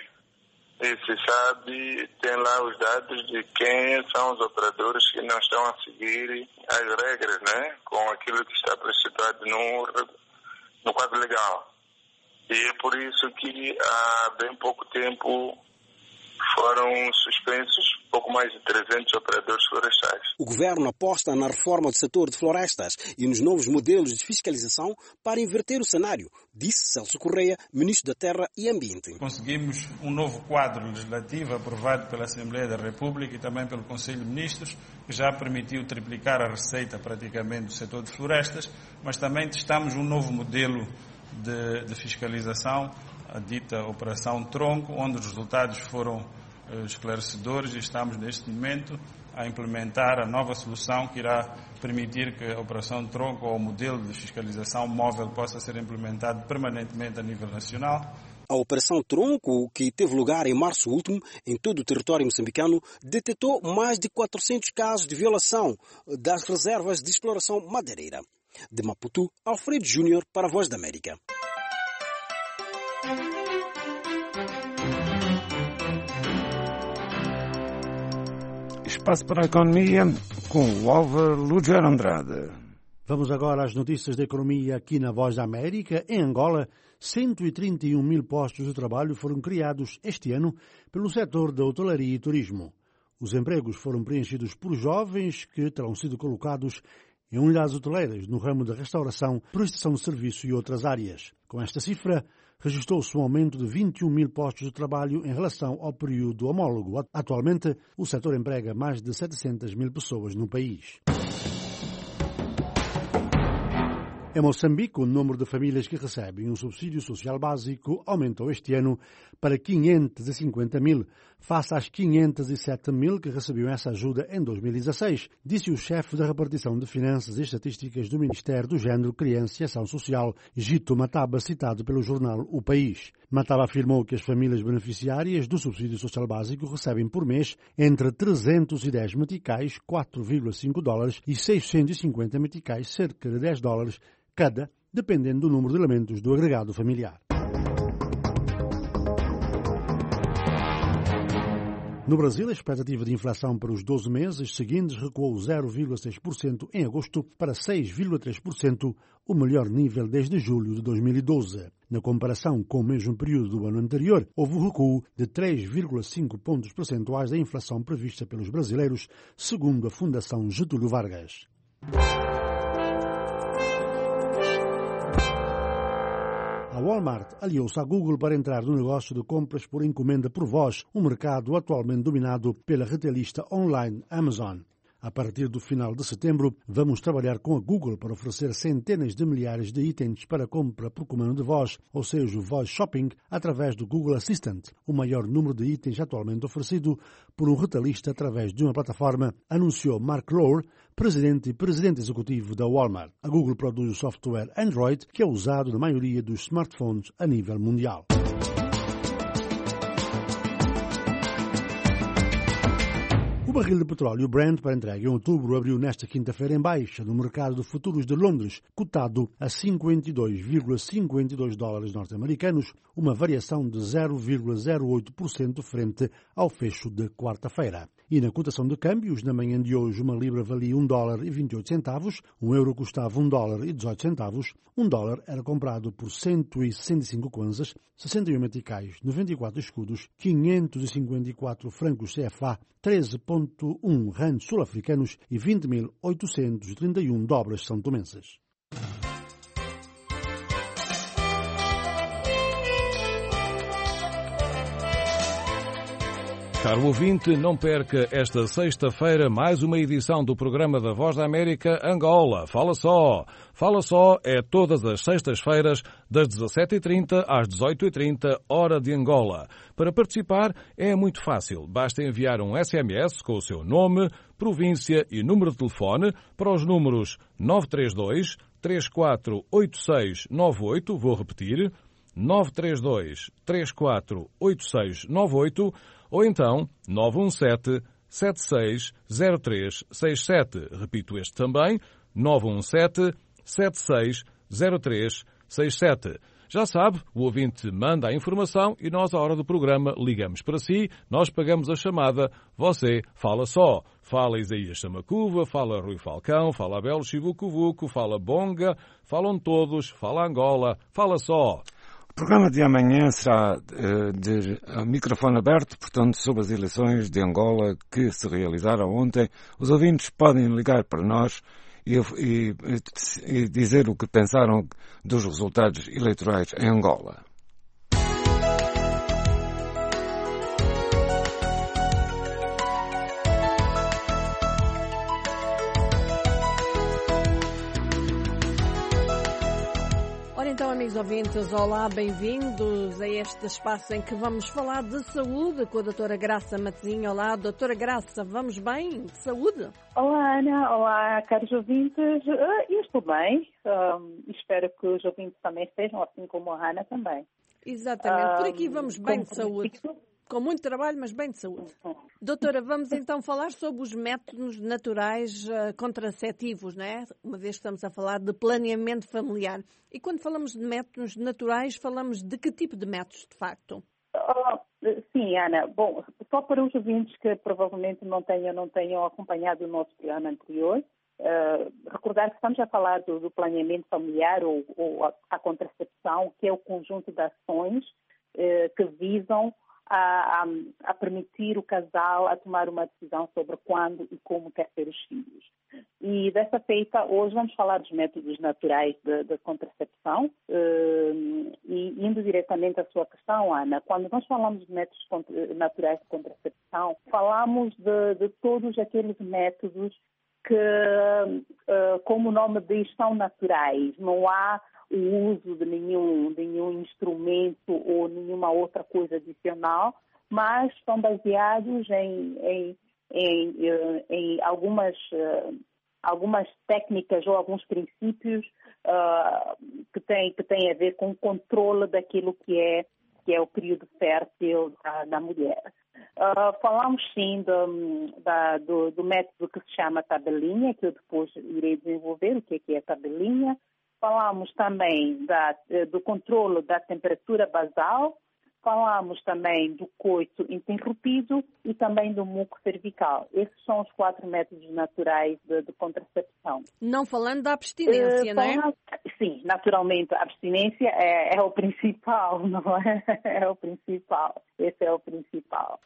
E se sabe, tem lá os dados de quem são os operadores que não estão a seguir as regras, né? Com aquilo que está prescrito no quadro legal. E é por isso que há bem pouco tempo foram suspensos pouco mais de 300 operadores florestais. O governo aposta na reforma do setor de florestas e nos novos modelos de fiscalização para inverter o cenário, disse Celso Correia, ministro da Terra e Ambiente. Conseguimos um novo quadro legislativo aprovado pela Assembleia da República e também pelo Conselho de Ministros, que já permitiu triplicar a receita praticamente do setor de florestas, mas também testamos um novo modelo de fiscalização, a dita Operação Tronco, onde os resultados foram esclarecedores e estamos neste momento a implementar a nova solução que irá permitir que a Operação Tronco ou o modelo de fiscalização móvel possa ser implementado permanentemente a nível nacional. A Operação Tronco, que teve lugar em março último em todo o território moçambicano, detectou mais de 400 casos de violação das reservas de exploração madeireira. De Maputo, Alfredo Júnior para a Voz da América. Espaço para a economia com o Álvaro Lúger Andrade. Vamos agora às notícias da economia aqui na Voz da América. Em Angola, 131 mil postos de trabalho foram criados este ano pelo setor da hotelaria e turismo. Os empregos foram preenchidos por jovens que terão sido colocados em unidades hoteleiras no ramo da restauração, prestação de serviço e outras áreas. Com esta cifra, registrou-se um aumento de 21 mil postos de trabalho em relação ao período homólogo. Atualmente, o setor emprega mais de 700 mil pessoas no país. Em Moçambique, o número de famílias que recebem um subsídio social básico aumentou este ano para 550 mil, face às 507 mil que recebiam essa ajuda em 2016, disse o chefe da repartição de Finanças e Estatísticas do Ministério do Género, Criança e Ação Social, Gito Mataba, citado pelo jornal O País. Mataba afirmou que as famílias beneficiárias do subsídio social básico recebem por mês entre 310 meticais, $4,5, e 650 meticais, cerca de $10, cada, dependendo do número de elementos do agregado familiar. No Brasil, a expectativa de inflação para os 12 meses seguintes recuou 0,6% em agosto para 6,3%, o melhor nível desde julho de 2012. Na comparação com o mesmo período do ano anterior, houve um recuo de 3,5 pontos percentuais da inflação prevista pelos brasileiros, segundo a Fundação Getúlio Vargas. A Walmart aliou-se à Google para entrar no negócio de compras por encomenda por voz, um mercado atualmente dominado pela retailista online Amazon. A partir do final de setembro, vamos trabalhar com a Google para oferecer centenas de milhares de itens para compra por comando de voz, ou seja, o Voice Shopping, através do Google Assistant, o maior número de itens atualmente oferecido por um retailista através de uma plataforma, anunciou Mark Rohr, presidente e presidente executivo da Walmart. A Google produz o software Android, que é usado na maioria dos smartphones a nível mundial. O barril de petróleo Brent para entrega em outubro abriu nesta quinta-feira em baixa no mercado de futuros de Londres, cotado a 52,52 dólares norte-americanos, uma variação de 0,08% frente ao fecho de quarta-feira. E na cotação de câmbios, na manhã de hoje, uma libra valia $1,28, um euro custava $1,18, um dólar era comprado por 165 kwanzas, 61 meticais, 94 escudos, 554 francos CFA, 13,1 rands sul-africanos e 20.831 dobras são-tomenses. Caro ouvinte, não perca esta sexta-feira mais uma edição do programa da Voz da América Angola. Fala Só! Fala Só é todas as sextas-feiras, das 17h30 às 18h30, hora de Angola. Para participar é muito fácil. Basta enviar um SMS com o seu nome, província e número de telefone para os números 932 348698, vou repetir, 932 348698, ou então 917-760367. Repito este também, 917-760367. Já sabe, o ouvinte manda a informação e nós, à hora do programa, ligamos para si, nós pagamos a chamada, você fala só. Fala Isaías Samacuva, fala Rui Falcão, fala Abel Chivucovuco, fala Bonga, falam todos, fala Angola, fala só. O programa de amanhã será de microfone aberto, portanto, sobre as eleições de Angola que se realizaram ontem. Os ouvintes podem ligar para nós e dizer o que pensaram dos resultados eleitorais em Angola. Então, amigos ouvintes, olá, bem-vindos a este espaço em que vamos falar de saúde com a doutora Graça Matezinho. Olá, doutora Graça, vamos bem? De saúde? Olá, Ana. Olá, caros ouvintes. Eu estou bem. Espero que os ouvintes também estejam, assim como a Ana também. Exatamente. Por aqui vamos bem de saúde. Com muito trabalho, mas bem de saúde. Doutora, vamos então falar sobre os métodos naturais contraceptivos, não é? Uma vez que estamos a falar de planeamento familiar. E quando falamos de métodos naturais, falamos de que tipo de métodos, de facto? Sim, Ana. Bom, só para os ouvintes que provavelmente não tenham acompanhado o nosso programa anterior, recordar que estamos a falar do planeamento familiar ou a contracepção, que é o conjunto de ações que visam a permitir o casal a tomar uma decisão sobre quando e como quer ter os filhos. E dessa feita, hoje vamos falar dos métodos naturais de contracepção e indo diretamente à sua questão, Ana, quando nós falamos de métodos naturais de contracepção, falamos de todos aqueles métodos que, como o nome diz, são naturais. Não há o uso de nenhum instrumento ou nenhuma outra coisa adicional, mas são baseados em algumas técnicas ou alguns princípios que têm a ver com o controle daquilo que é o período fértil da mulher. Falamos sim do método que se chama tabelinha, que eu depois irei desenvolver, o que é a tabelinha. Falamos também do controle da temperatura basal, falamos também do coito interrompido e também do muco cervical. Esses são os 4 métodos naturais de contracepção. Não falando da abstinência, não é? Sim, naturalmente a abstinência é o principal, não é? É o principal. Esse é o principal.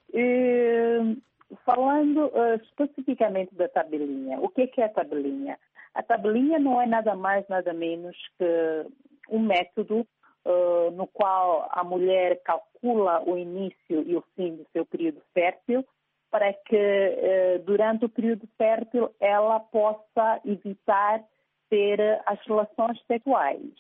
Falando especificamente da tabelinha, o que é a tabelinha? A tabelinha não é nada mais, nada menos que um método no qual a mulher calcula o início e o fim do seu período fértil, para que durante o período fértil ela possa evitar ter as relações sexuais.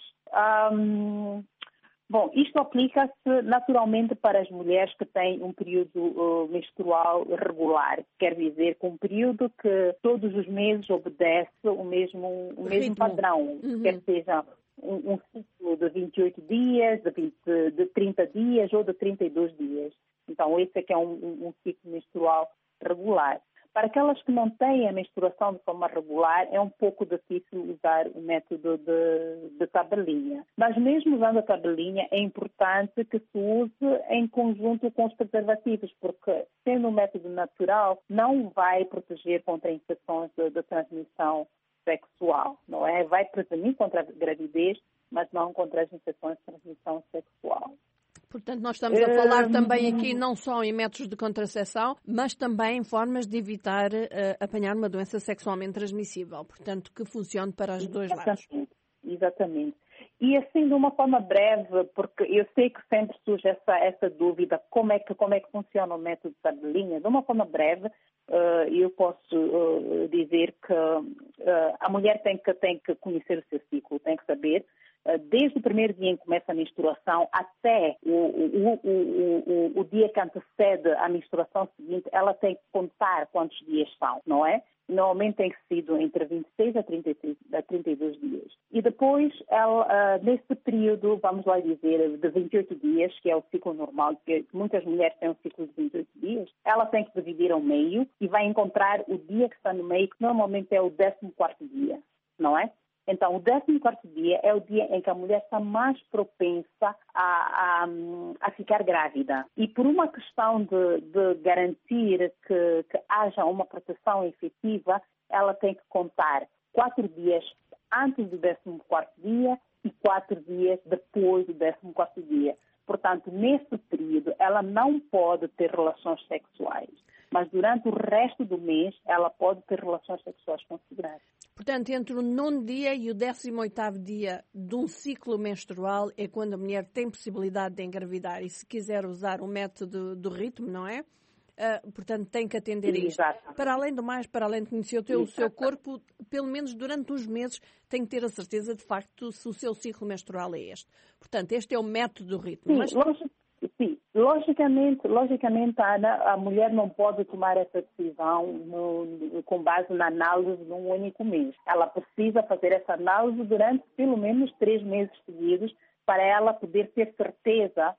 Bom, isto aplica-se naturalmente para as mulheres que têm um período menstrual regular, quer dizer, com um período que todos os meses obedece o mesmo padrão, quer seja um ciclo de 28 dias, de 30 dias ou de 32 dias. Então, esse é que é um ciclo menstrual regular. Para aquelas que não têm a menstruação de forma regular, é um pouco difícil usar o método de tabelinha. Mas mesmo usando a tabelinha, é importante que se use em conjunto com os preservativos, porque sendo um método natural, não vai proteger contra infecções de transmissão sexual, não é? Vai prevenir contra a gravidez, mas não contra as infecções de transmissão sexual. Portanto, nós estamos a falar também aqui não só em métodos de contracepção, mas também em formas de evitar apanhar uma doença sexualmente transmissível. Portanto, que funcione para os dois lados. Exatamente. E assim, de uma forma breve, porque eu sei que sempre surge essa dúvida, como é que funciona o método de tabelinha. De uma forma breve, eu posso dizer que a mulher tem que conhecer o seu ciclo, tem que saber, desde o primeiro dia em que começa a menstruação até o dia que antecede a menstruação seguinte, ela tem que contar quantos dias são, não é? Normalmente tem sido entre 26 a 32 dias. E depois, ela, nesse período, vamos lá dizer, de 28 dias, que é o ciclo normal, que muitas mulheres têm um ciclo de 28 dias, ela tem que dividir ao meio e vai encontrar o dia que está no meio, que normalmente é o 14º dia, não é? Então, o 14º dia é o dia em que a mulher está mais propensa a ficar grávida. E por uma questão de garantir que haja uma proteção efetiva, ela tem que contar 4 dias antes do 14º dia e 4 dias depois do 14º dia. Portanto, nesse período, ela não pode ter relações sexuais. Mas durante o resto do mês, ela pode ter relações sexuais com segurança. Portanto, entre o 9º dia e o 18º dia de um ciclo menstrual é quando a mulher tem possibilidade de engravidar. E se quiser usar o método do ritmo, não é? Portanto, tem que atender a isto. Para além do mais, para além de conhecer o seu corpo, pelo menos durante uns meses, tem que ter a certeza, de facto, se o seu ciclo menstrual é este. Portanto, este é o método do ritmo. Sim, logicamente, Ana, a mulher não pode tomar essa decisão com base na análise num único mês. Ela precisa fazer essa análise durante pelo menos 3 meses seguidos para ela poder ter certeza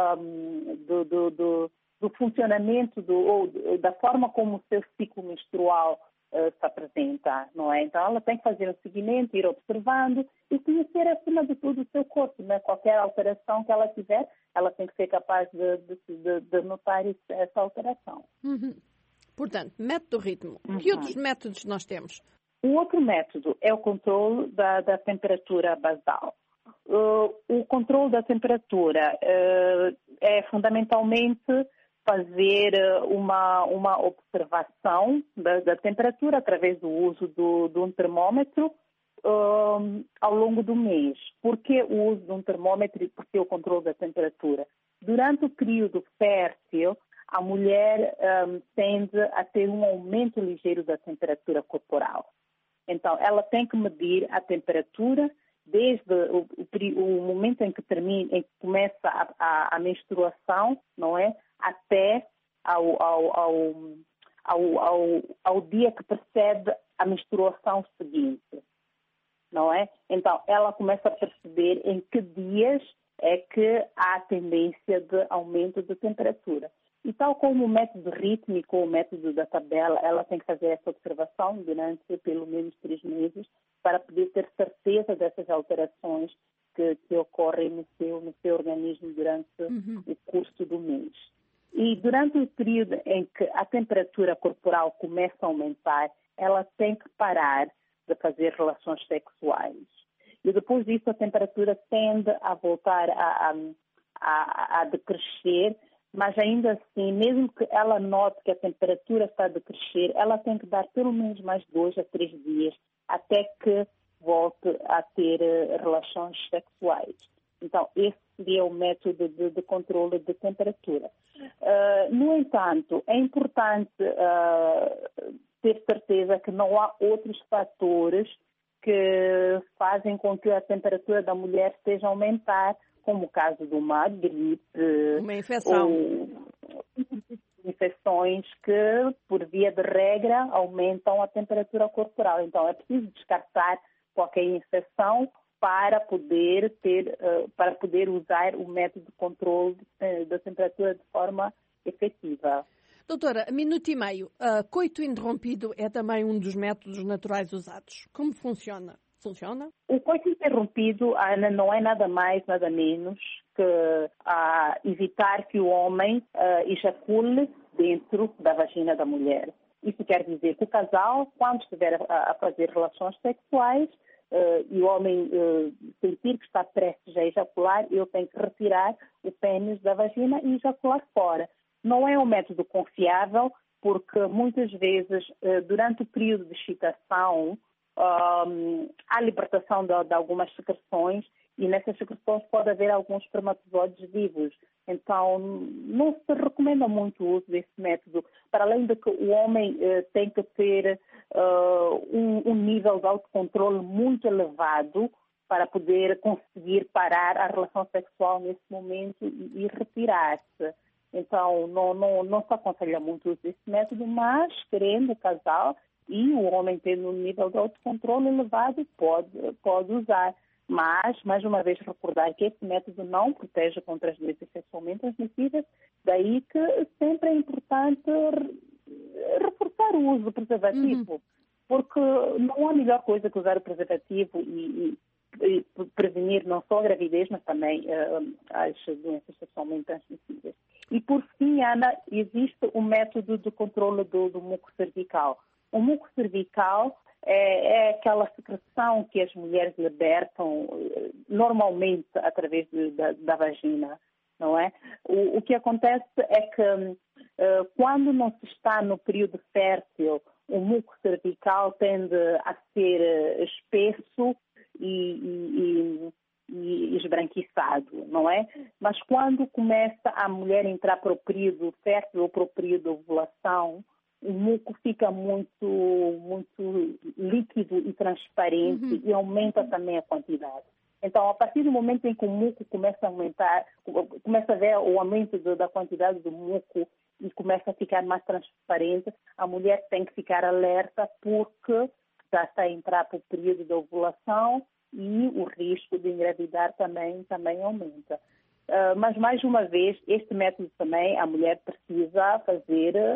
do funcionamento da forma como o seu ciclo menstrual se apresenta, não é? Então, ela tem que fazer um seguimento, ir observando e conhecer, acima de tudo, o seu corpo, né? Qualquer alteração que ela tiver, ela tem que ser capaz de notar essa alteração. Uhum. Portanto, método ritmo. Que outros métodos nós temos? O outro método é o controle da temperatura basal. O controle da temperatura é fundamentalmente fazer uma observação da temperatura através do uso de um termômetro ao longo do mês. Por que o uso de um termômetro e por que o controle da temperatura? Durante o período fértil, a mulher tende a ter um aumento ligeiro da temperatura corporal. Então, ela tem que medir a temperatura desde o momento em que começa a menstruação, não é? Até ao dia que precede a menstruação seguinte, não é? Então, ela começa a perceber em que dias é que há tendência de aumento de temperatura. E tal como o método rítmico, o método da tabela, ela tem que fazer essa observação durante pelo menos 3 meses para poder ter certeza dessas alterações que ocorrem no seu organismo durante o curso do mês. E durante o período em que a temperatura corporal começa a aumentar, ela tem que parar de fazer relações sexuais. E depois disso a temperatura tende a voltar a decrescer, mas ainda assim, mesmo que ela note que a temperatura está a decrescer, ela tem que dar pelo menos mais 2 a 3 dias até que volte a ter relações sexuais. Então, esse seria o método de controle de temperatura. No entanto, é importante ter certeza que não há outros fatores que fazem com que a temperatura da mulher esteja a aumentar, como o caso de uma gripe, uma infecção. Infecções que, por via de regra, aumentam a temperatura corporal. Então, é preciso descartar qualquer infecção para poder usar o método de controle da temperatura de forma efetiva. Doutora, minuto e meio. Coito interrompido é também um dos métodos naturais usados. Como funciona? Funciona? O coito interrompido, Ana, não é nada mais, nada menos que evitar que o homem ejacule dentro da vagina da mulher. Isso quer dizer que o casal, quando estiver a fazer relações sexuais e o homem sentir que está prestes a ejacular, ele tem que retirar o pênis da vagina e ejacular fora. Não é um método confiável, porque muitas vezes, durante o período de excitação, há libertação de algumas secreções e nessas secreções pode haver alguns espermatozoides vivos. Então, não se recomenda muito o uso desse método, para além de que o homem tem que ter um nível de autocontrole muito elevado para poder conseguir parar a relação sexual nesse momento e retirar-se. Então, não se aconselha muito o uso desse método, mas querendo o casal e o homem tendo um nível de autocontrole elevado, pode usar. Mas, mais uma vez, recordar que esse método não protege contra as doenças sexualmente transmissíveis, daí que sempre é importante reforçar o uso do preservativo, porque não há melhor coisa que usar o preservativo e prevenir não só a gravidez, mas também as doenças sexualmente transmissíveis. E, por fim, Ana, existe o método de controle do muco cervical. O muco cervical é aquela secreção que as mulheres libertam normalmente através da vagina, não é? O que acontece é que quando não se está no período fértil, o muco cervical tende a ser espesso e esbranquiçado, não é? Mas quando começa a mulher entrar para o período fértil ou para o período de ovulação, o muco fica muito líquido e transparente e aumenta também a quantidade. Então, a partir do momento em que o muco começa a aumentar, começa a ver o aumento da quantidade do muco e começa a ficar mais transparente, a mulher tem que ficar alerta porque já está a entrar para o período de ovulação e o risco de engravidar também aumenta. Mas, mais uma vez, este método também, a mulher precisa fazer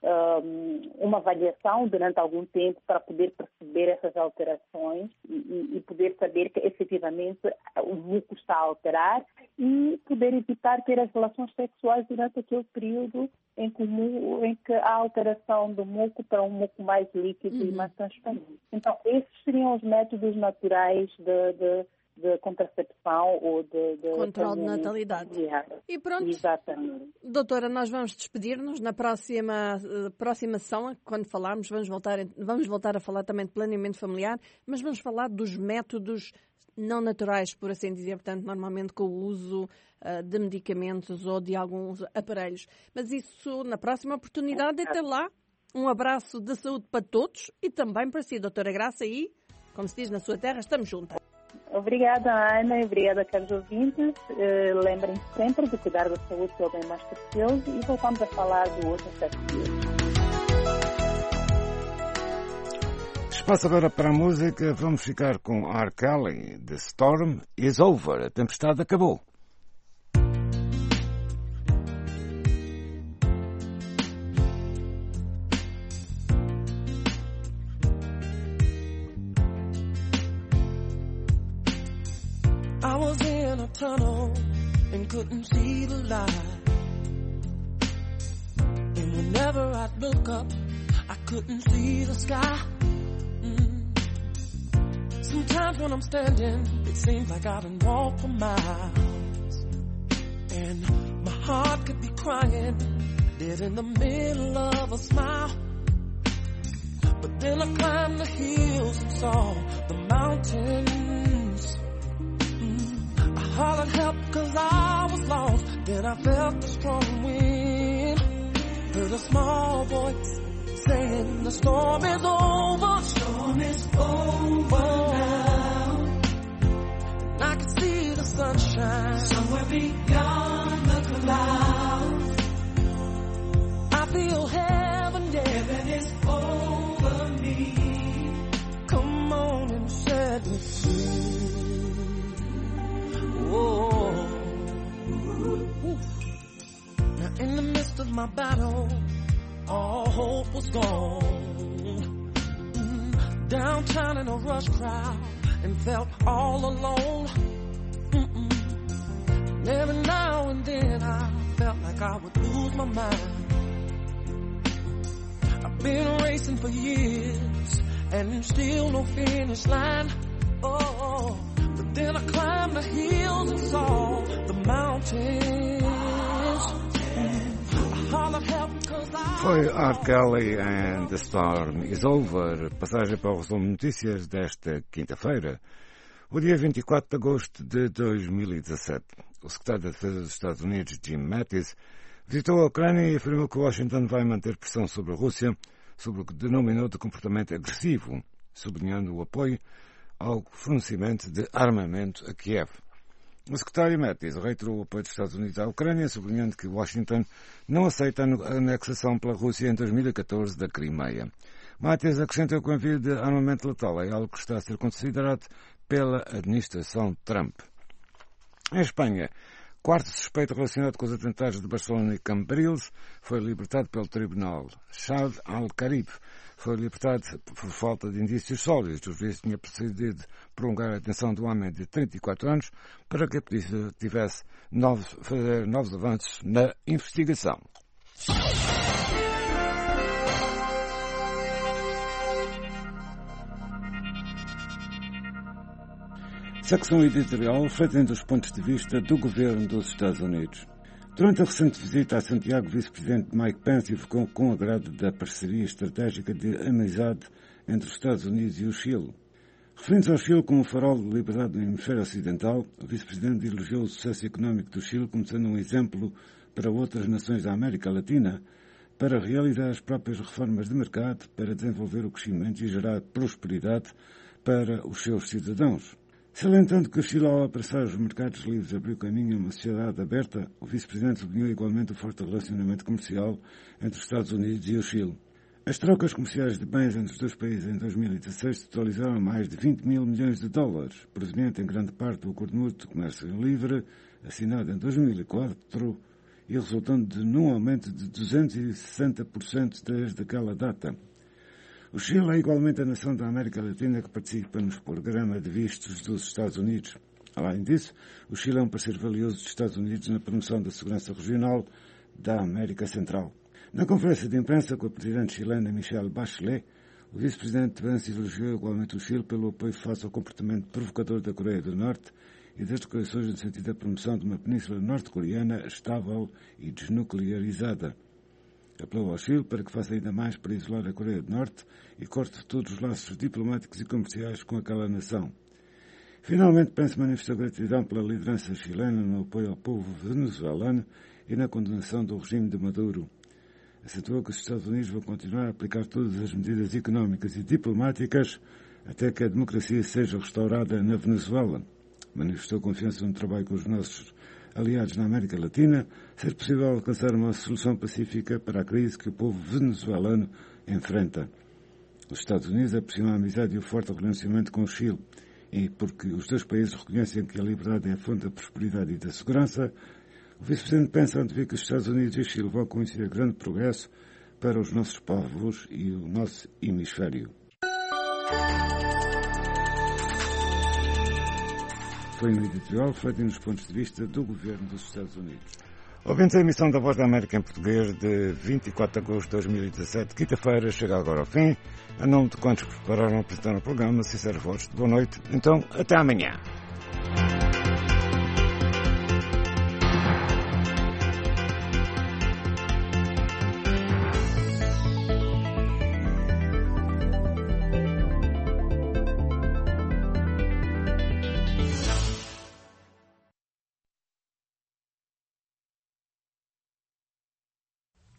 uma avaliação durante algum tempo para poder perceber essas alterações e poder saber que efetivamente o muco está a alterar e poder evitar ter as relações sexuais durante aquele período em que há alteração do muco para um muco mais líquido e mais transparente. Então, esses seriam os métodos naturais de contracepção ou de controle de natalidade. E pronto, exatamente. Doutora, nós vamos despedir-nos na próxima sessão, quando falarmos, vamos voltar a falar também de planeamento familiar, mas vamos falar dos métodos não naturais, por assim dizer, portanto, normalmente com o uso de medicamentos ou de alguns aparelhos. Mas isso na próxima oportunidade. Até lá, um abraço de saúde para todos e também para si, doutora Graça, e, como se diz na sua terra, estamos juntas. Obrigada, Ana, e obrigada, caros ouvintes. Lembrem-se sempre de cuidar da saúde, que é o bem mais precioso, e voltamos a falar do outro aspecto. Espaço agora para a música. Vamos ficar com R. Kelly. The Storm is Over. A tempestade acabou. I was in a tunnel and couldn't see the light. And whenever I'd look up, I couldn't see the sky. Sometimes when I'm standing, it seems like I done walked for miles. And my heart could be crying, dead in the middle of a smile. But then I climbed the hills and saw the mountains. I hollered help 'cause I was lost. Then I felt the strong wind. Heard a small voice saying the storm is over. The storm is over now. And I can see the sunshine somewhere beyond the clouds. I feel heaven, yeah. Heaven is over me. Come on and set me free. Whoa. Now in the midst of my battle, all hope was gone. Downtown in a rush crowd and felt all alone. And every now and then I felt like I would lose my mind. I've been racing for years and still no finish line. Oh, but then I climbed the hills and saw the mountains. I hollered help 'cause I... Foi R. Kelly and The Storm is Over. Passagem para o resumo de notícias desta quinta-feira. O dia 24 de agosto de 2017. O secretário da Defesa dos Estados Unidos, Jim Mattis, visitou a Ucrânia e afirmou que Washington vai manter pressão sobre a Rússia sobre o que denominou de comportamento agressivo, sublinhando o apoio ao fornecimento de armamento a Kiev. O secretário Mattis reiterou o apoio dos Estados Unidos à Ucrânia, sublinhando que Washington não aceita a anexação pela Rússia em 2014 da Crimeia. Mattis acrescentou que o envio de armamento letal é algo que está a ser considerado pela administração Trump. Em Espanha, quarto suspeito relacionado com os atentados de Barcelona e Cambrils foi libertado pelo tribunal. Shad al-Karib foi libertado por falta de indícios sólidos. O juiz tinha decidido prolongar a detenção do homem de 34 anos para que a polícia tivesse fazer novos avanços na investigação. Secção editorial refletindo os pontos de vista do governo dos Estados Unidos. Durante a recente visita a Santiago, o vice-presidente Mike Pence evocou com agrado da parceria estratégica de amizade entre os Estados Unidos e o Chile. Referindo-se ao Chile como farol de liberdade no hemisfério ocidental, o vice-presidente elogiou o sucesso económico do Chile como sendo um exemplo para outras nações da América Latina para realizar as próprias reformas de mercado, para desenvolver o crescimento e gerar prosperidade para os seus cidadãos. Salientando que o Chile, ao abraçar os mercados livres, abriu caminho a uma sociedade aberta, o vice-presidente sublinhou igualmente o forte relacionamento comercial entre os Estados Unidos e o Chile. As trocas comerciais de bens entre os dois países em 2016 totalizaram mais de 20 mil milhões de dólares, proveniente em grande parte do Acordo Mútuo de Comércio Livre, assinado em 2004, e resultando num aumento de 260% desde aquela data. O Chile é igualmente a nação da América Latina que participa nos programas de vistos dos Estados Unidos. Além disso, o Chile é um parceiro valioso dos Estados Unidos na promoção da segurança regional da América Central. Na conferência de imprensa com a presidente chilena Michelle Bachelet, o vice-presidente Pence elogiou igualmente o Chile pelo apoio face ao comportamento provocador da Coreia do Norte e das declarações no sentido da promoção de uma península norte-coreana estável e desnuclearizada. Apelou ao Chile para que faça ainda mais para isolar a Coreia do Norte e corte todos os laços diplomáticos e comerciais com aquela nação. Finalmente, Pence manifestou gratidão pela liderança chilena no apoio ao povo venezuelano e na condenação do regime de Maduro. Acentuou que os Estados Unidos vão continuar a aplicar todas as medidas económicas e diplomáticas até que a democracia seja restaurada na Venezuela. Manifestou confiança no trabalho com os nossos aliados na América Latina, ser possível alcançar uma solução pacífica para a crise que o povo venezuelano enfrenta. Os Estados Unidos apreciam a amizade e o forte relacionamento com o Chile, e porque os dois países reconhecem que a liberdade é a fonte da prosperidade e da segurança, o vice-presidente Pence antevê que os Estados Unidos e o Chile vão conhecer grande progresso para os nossos povos e o nosso hemisfério. Foi um editorial refletindo os pontos de vista do governo dos Estados Unidos. Ouvinte, a emissão da Voz da América em português de 24 de agosto de 2017, quinta-feira, chega agora ao fim. A nome de quantos prepararam apresentar o programa, sinceros votos de boa noite. Então, até amanhã.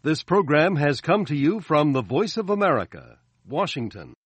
This program has come to you from the Voice of America, Washington.